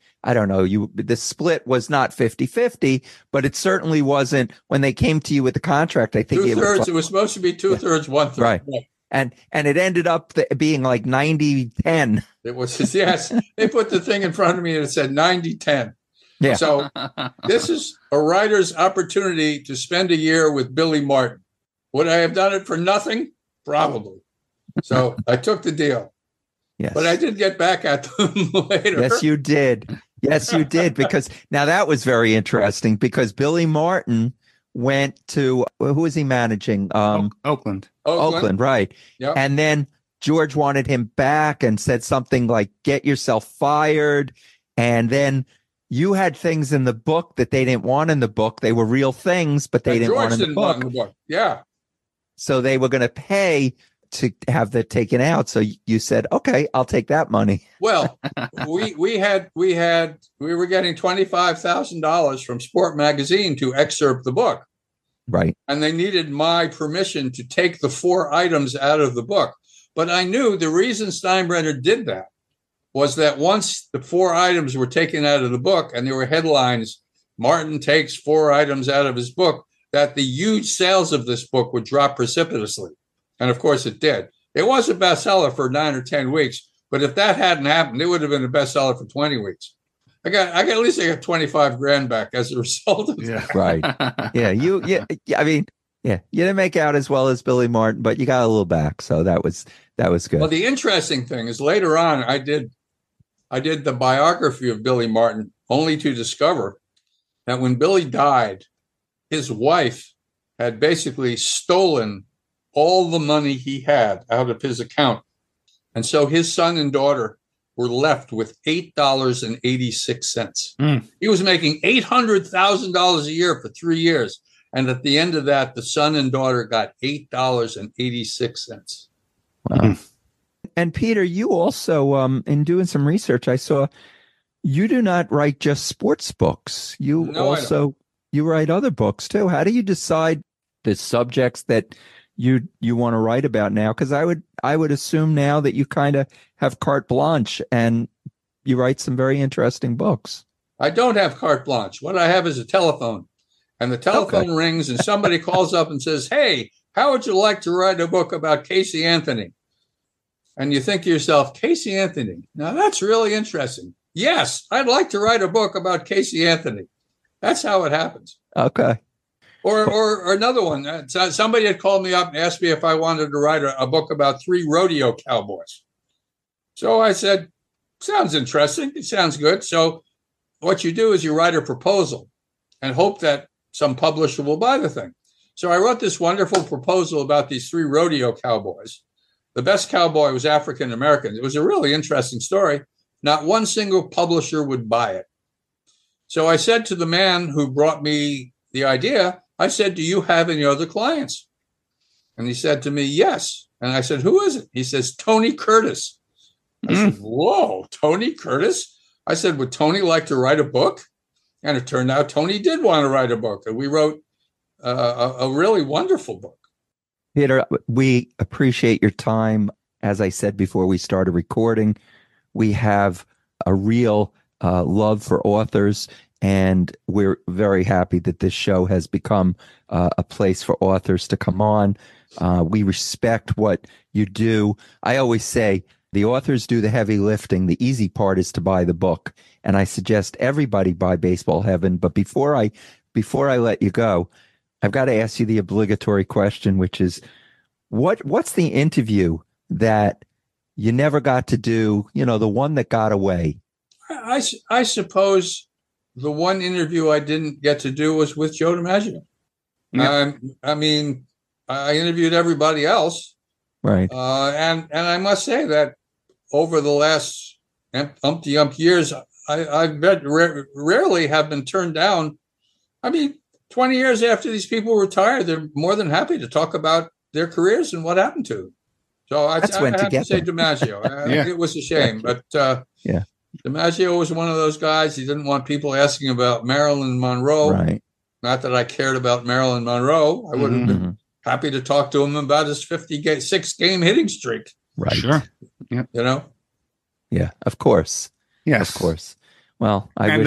the split was not 50-50, but it certainly wasn't when they came to you with the contract. I think it was supposed to be 2/3, 1/3. Right. And it ended up being like 90-10. It was, yes. They put the thing in front of me and it said 90-10. Yeah. So this is a writer's opportunity to spend a year with Billy Martin. Would I have done it for nothing? Probably. So I took the deal. Yes. But I did get back at them later. Yes, you did. Yes, you did. Because now that was very interesting because Billy Martin went to, who was he managing? Oakland. Oakland, right. Yep. And then George wanted him back and said something like, get yourself fired. And then you had things in the book that they didn't want in the book. They were real things, but they didn't want in the book. Yeah. So they were going to pay to have that taken out. So you said, okay, I'll take that money. Well, we were getting $25,000 from Sport Magazine to excerpt the book. Right. And they needed my permission to take the 4 items out of the book. But I knew the reason Steinbrenner did that was that once the 4 items were taken out of the book and there were headlines, Martin takes 4 items out of his book, that the huge sales of this book would drop precipitously. And of course it did. It was a bestseller for 9 or 10 weeks, but if that hadn't happened, it would have been a bestseller for 20 weeks. I got at least $25,000 back as a result of that. Right. Yeah. You didn't make out as well as Billy Martin, but you got a little back. So that was good. Well, the interesting thing is later on, I did the biography of Billy Martin only to discover that when Billy died, his wife had basically stolen all the money he had out of his account. And so his son and daughter were left with $8.86. He was making $800,000 a year for 3 years. And at the end of that, the son and daughter got $8.86. Wow. And Peter, you also, in doing some research, I saw you do not write just sports books. You write other books too. How do you decide the subjects that you want to write about now? Because I would assume now that you kind of have carte blanche and you write some very interesting books. I don't have carte blanche. What I have is a telephone, and the telephone rings and somebody calls up and says, "Hey, how would you like to write a book about Casey Anthony?" And you think to yourself, Casey Anthony, now that's really interesting. Yes, I'd like to write a book about Casey Anthony. That's how it happens. Okay. Or another one. Somebody had called me up and asked me if I wanted to write a book about 3 rodeo cowboys. So I said, sounds interesting. It sounds good. So what you do is you write a proposal and hope that some publisher will buy the thing. So I wrote this wonderful proposal about these 3 rodeo cowboys. The best cowboy was African American. It was a really interesting story. Not one single publisher would buy it. So I said to the man who brought me the idea, I said, do you have any other clients? And he said to me, yes. And I said, who is it? He says, Tony Curtis. I said, whoa, Tony Curtis? I said, would Tony like to write a book? And it turned out Tony did want to write a book. And we wrote a really wonderful book. Peter, we appreciate your time. As I said before we started recording, we have a real love for authors, and we're very happy that this show has become a place for authors to come on. We respect what you do. I always say the authors do the heavy lifting. The easy part is to buy the book. And I suggest everybody buy Baseball Heaven. But before I let you go, I've got to ask you the obligatory question, which is what's the interview that you never got to do, the one that got away? I suppose the one interview I didn't get to do was with Joe DiMaggio. Yeah. I mean, I interviewed everybody else. Right. And I must say that over the last umpty years, I rarely have been turned down. I mean, 20 years after these people retired, they're more than happy to talk about their careers and what happened to them. So I have to say DiMaggio. Yeah. It was a shame, but yeah, DiMaggio was one of those guys. He didn't want people asking about Marilyn Monroe. Right. Not that I cared about Marilyn Monroe. I would have been happy to talk to him about his 56-game hitting streak. Right. Sure. Yeah. Yeah, of course. Yes. Of course. Well,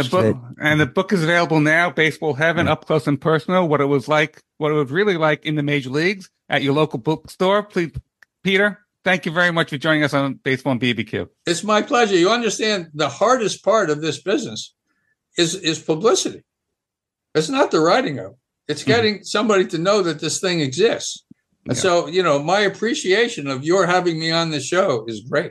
the book is available now, Baseball Heaven, Up Close and Personal, what it was really like in the major leagues at your local bookstore. Please, Peter, thank you very much for joining us on Baseball and BBQ. It's my pleasure. You understand the hardest part of this business is publicity. It's not the writing of it. It's getting somebody to know that this thing exists. And so, my appreciation of your having me on the show is great.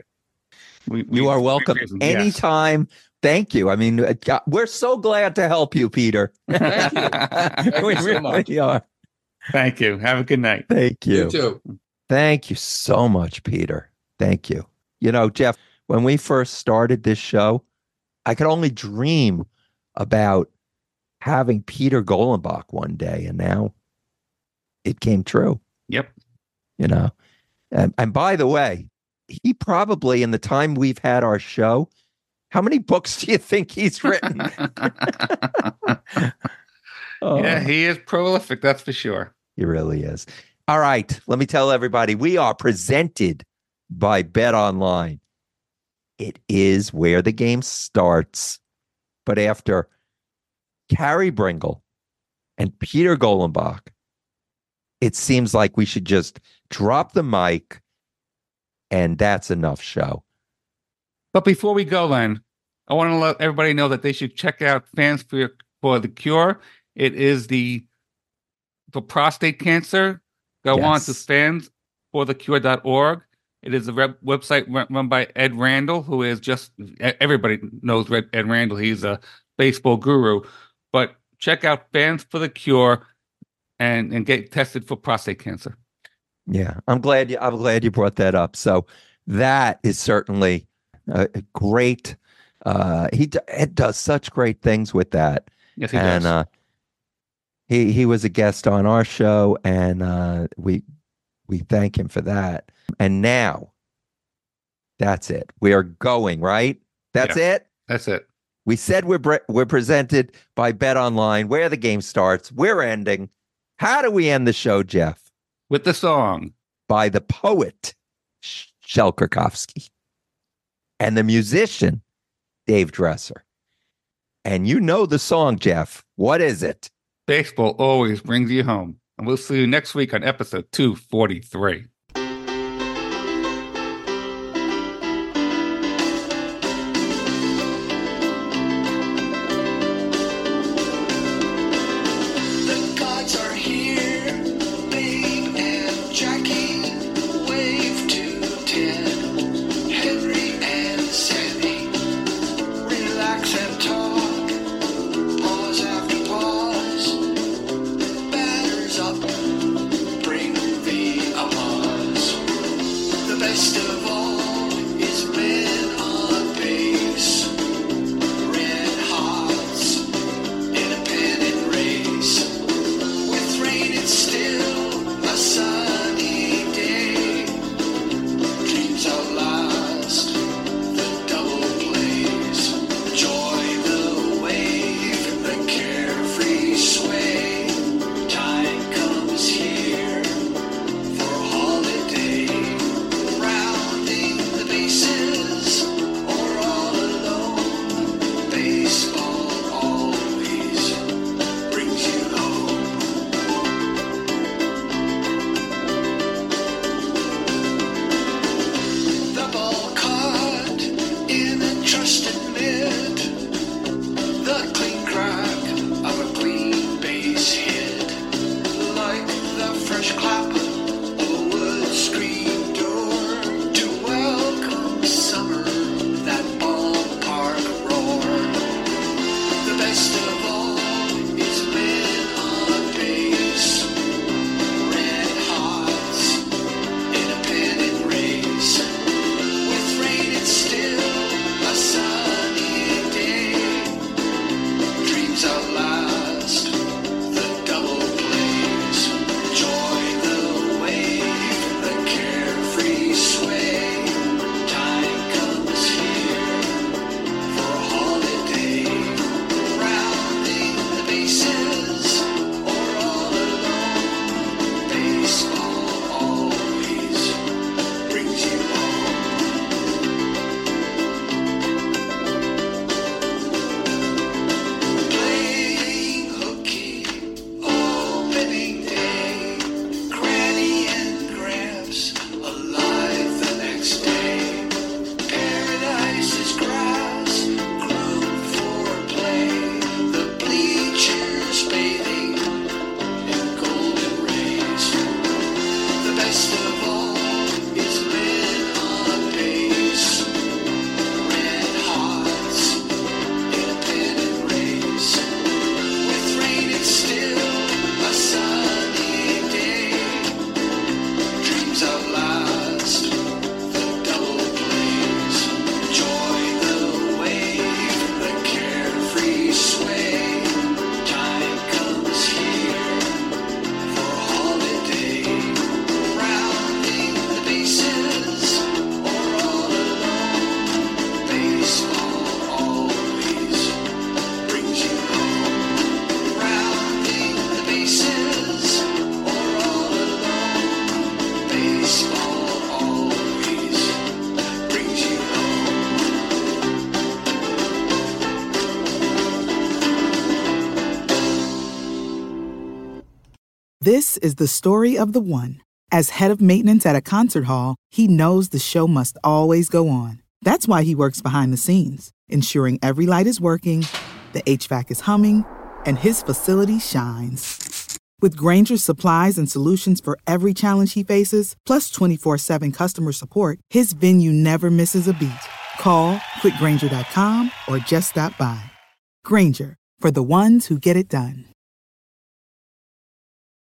You are welcome anytime. Yes. Thank you. I mean, we're so glad to help you, Peter. Thank you. Thank we you so really much. are. Thank you. Have a good night. Thank you. You too. Thank you so much, Peter. Thank you. Jeff, when we first started this show, I could only dream about having Peter Golenbach one day, and now it came true. Yep. And by the way, he probably, in the time we've had our show, how many books do you think he's written? Yeah, he is prolific, that's for sure. He really is. All right, let me tell everybody, we are presented by BetOnline. It is where the game starts. But after Carrie Bringle and Peter Golenbach, it seems like we should just drop the mic, and that's enough show. But before we go, Len, I want to let everybody know that they should check out Fans for the Cure. It is for prostate cancer. Go on to fansforthecure.org. It is a website run by Ed Randall, who is everybody knows Ed Randall. He's a baseball guru. But check out Fans for the Cure and get tested for prostate cancer. Yeah, I'm glad you brought that up. So that is certainly a great. Ed does such great things with that. Yes, he does. And he was a guest on our show, and we thank him for that. And now, that's it. We are going, right? That's it. That's it. We said we're presented by BetOnline, where the game starts. We're ending. How do we end the show, Jeff? With the song by the poet Shel Krakowski and the musician Dave Dresser. And you know the song, Jeff. What is it? Baseball always brings you home. And we'll see you next week on episode 243. Henry and Sandy, relax and talk. best of all is men on base. Red Hots in a pennant race. With rain it's still a sunny day. Dreams outlast the double plays. Joy the wave, the carefree sway. Time comes here for a holiday. Rounding the bases or all alone. Baseball always brings you home. The ball caught in a trusted mitt. The clean crack of a clean base hit. Like the fresh clap of a wood screen door. To welcome summer, that ballpark roar. The best of all is men on base. Red Hots in a pennant race. With rain it's still a sunny day. Dreams outlast the double plays. Joy the wave, the carefree sway. Time comes here for a holiday. Rounding the bases or all alone. Baseball always brings you home. Playing hooky opening day. Granny and Gramps alive the next day. Paradise's grass groomed for play. The bleachers bathing in golden rays. The best of all is men on base. Red Hots in a pennant race. With rain it's still a sunny day. Dreams outlast the double plays. Joy the wave, the carefree sway. Time comes here for a holiday. Rounding the bases or all alone. Baseball always brings you home. Rounding the bases or all alone. Baseball always brings you home. This is the story of the one. As head of maintenance at a concert hall, he knows the show must always go on. That's why he works behind the scenes, ensuring every light is working, the HVAC is humming, and his facility shines. With Grainger's supplies and solutions for every challenge he faces, plus 24/7 customer support, his venue never misses a beat. Call quickgrainger.com or just stop by. Grainger, for the ones who get it done.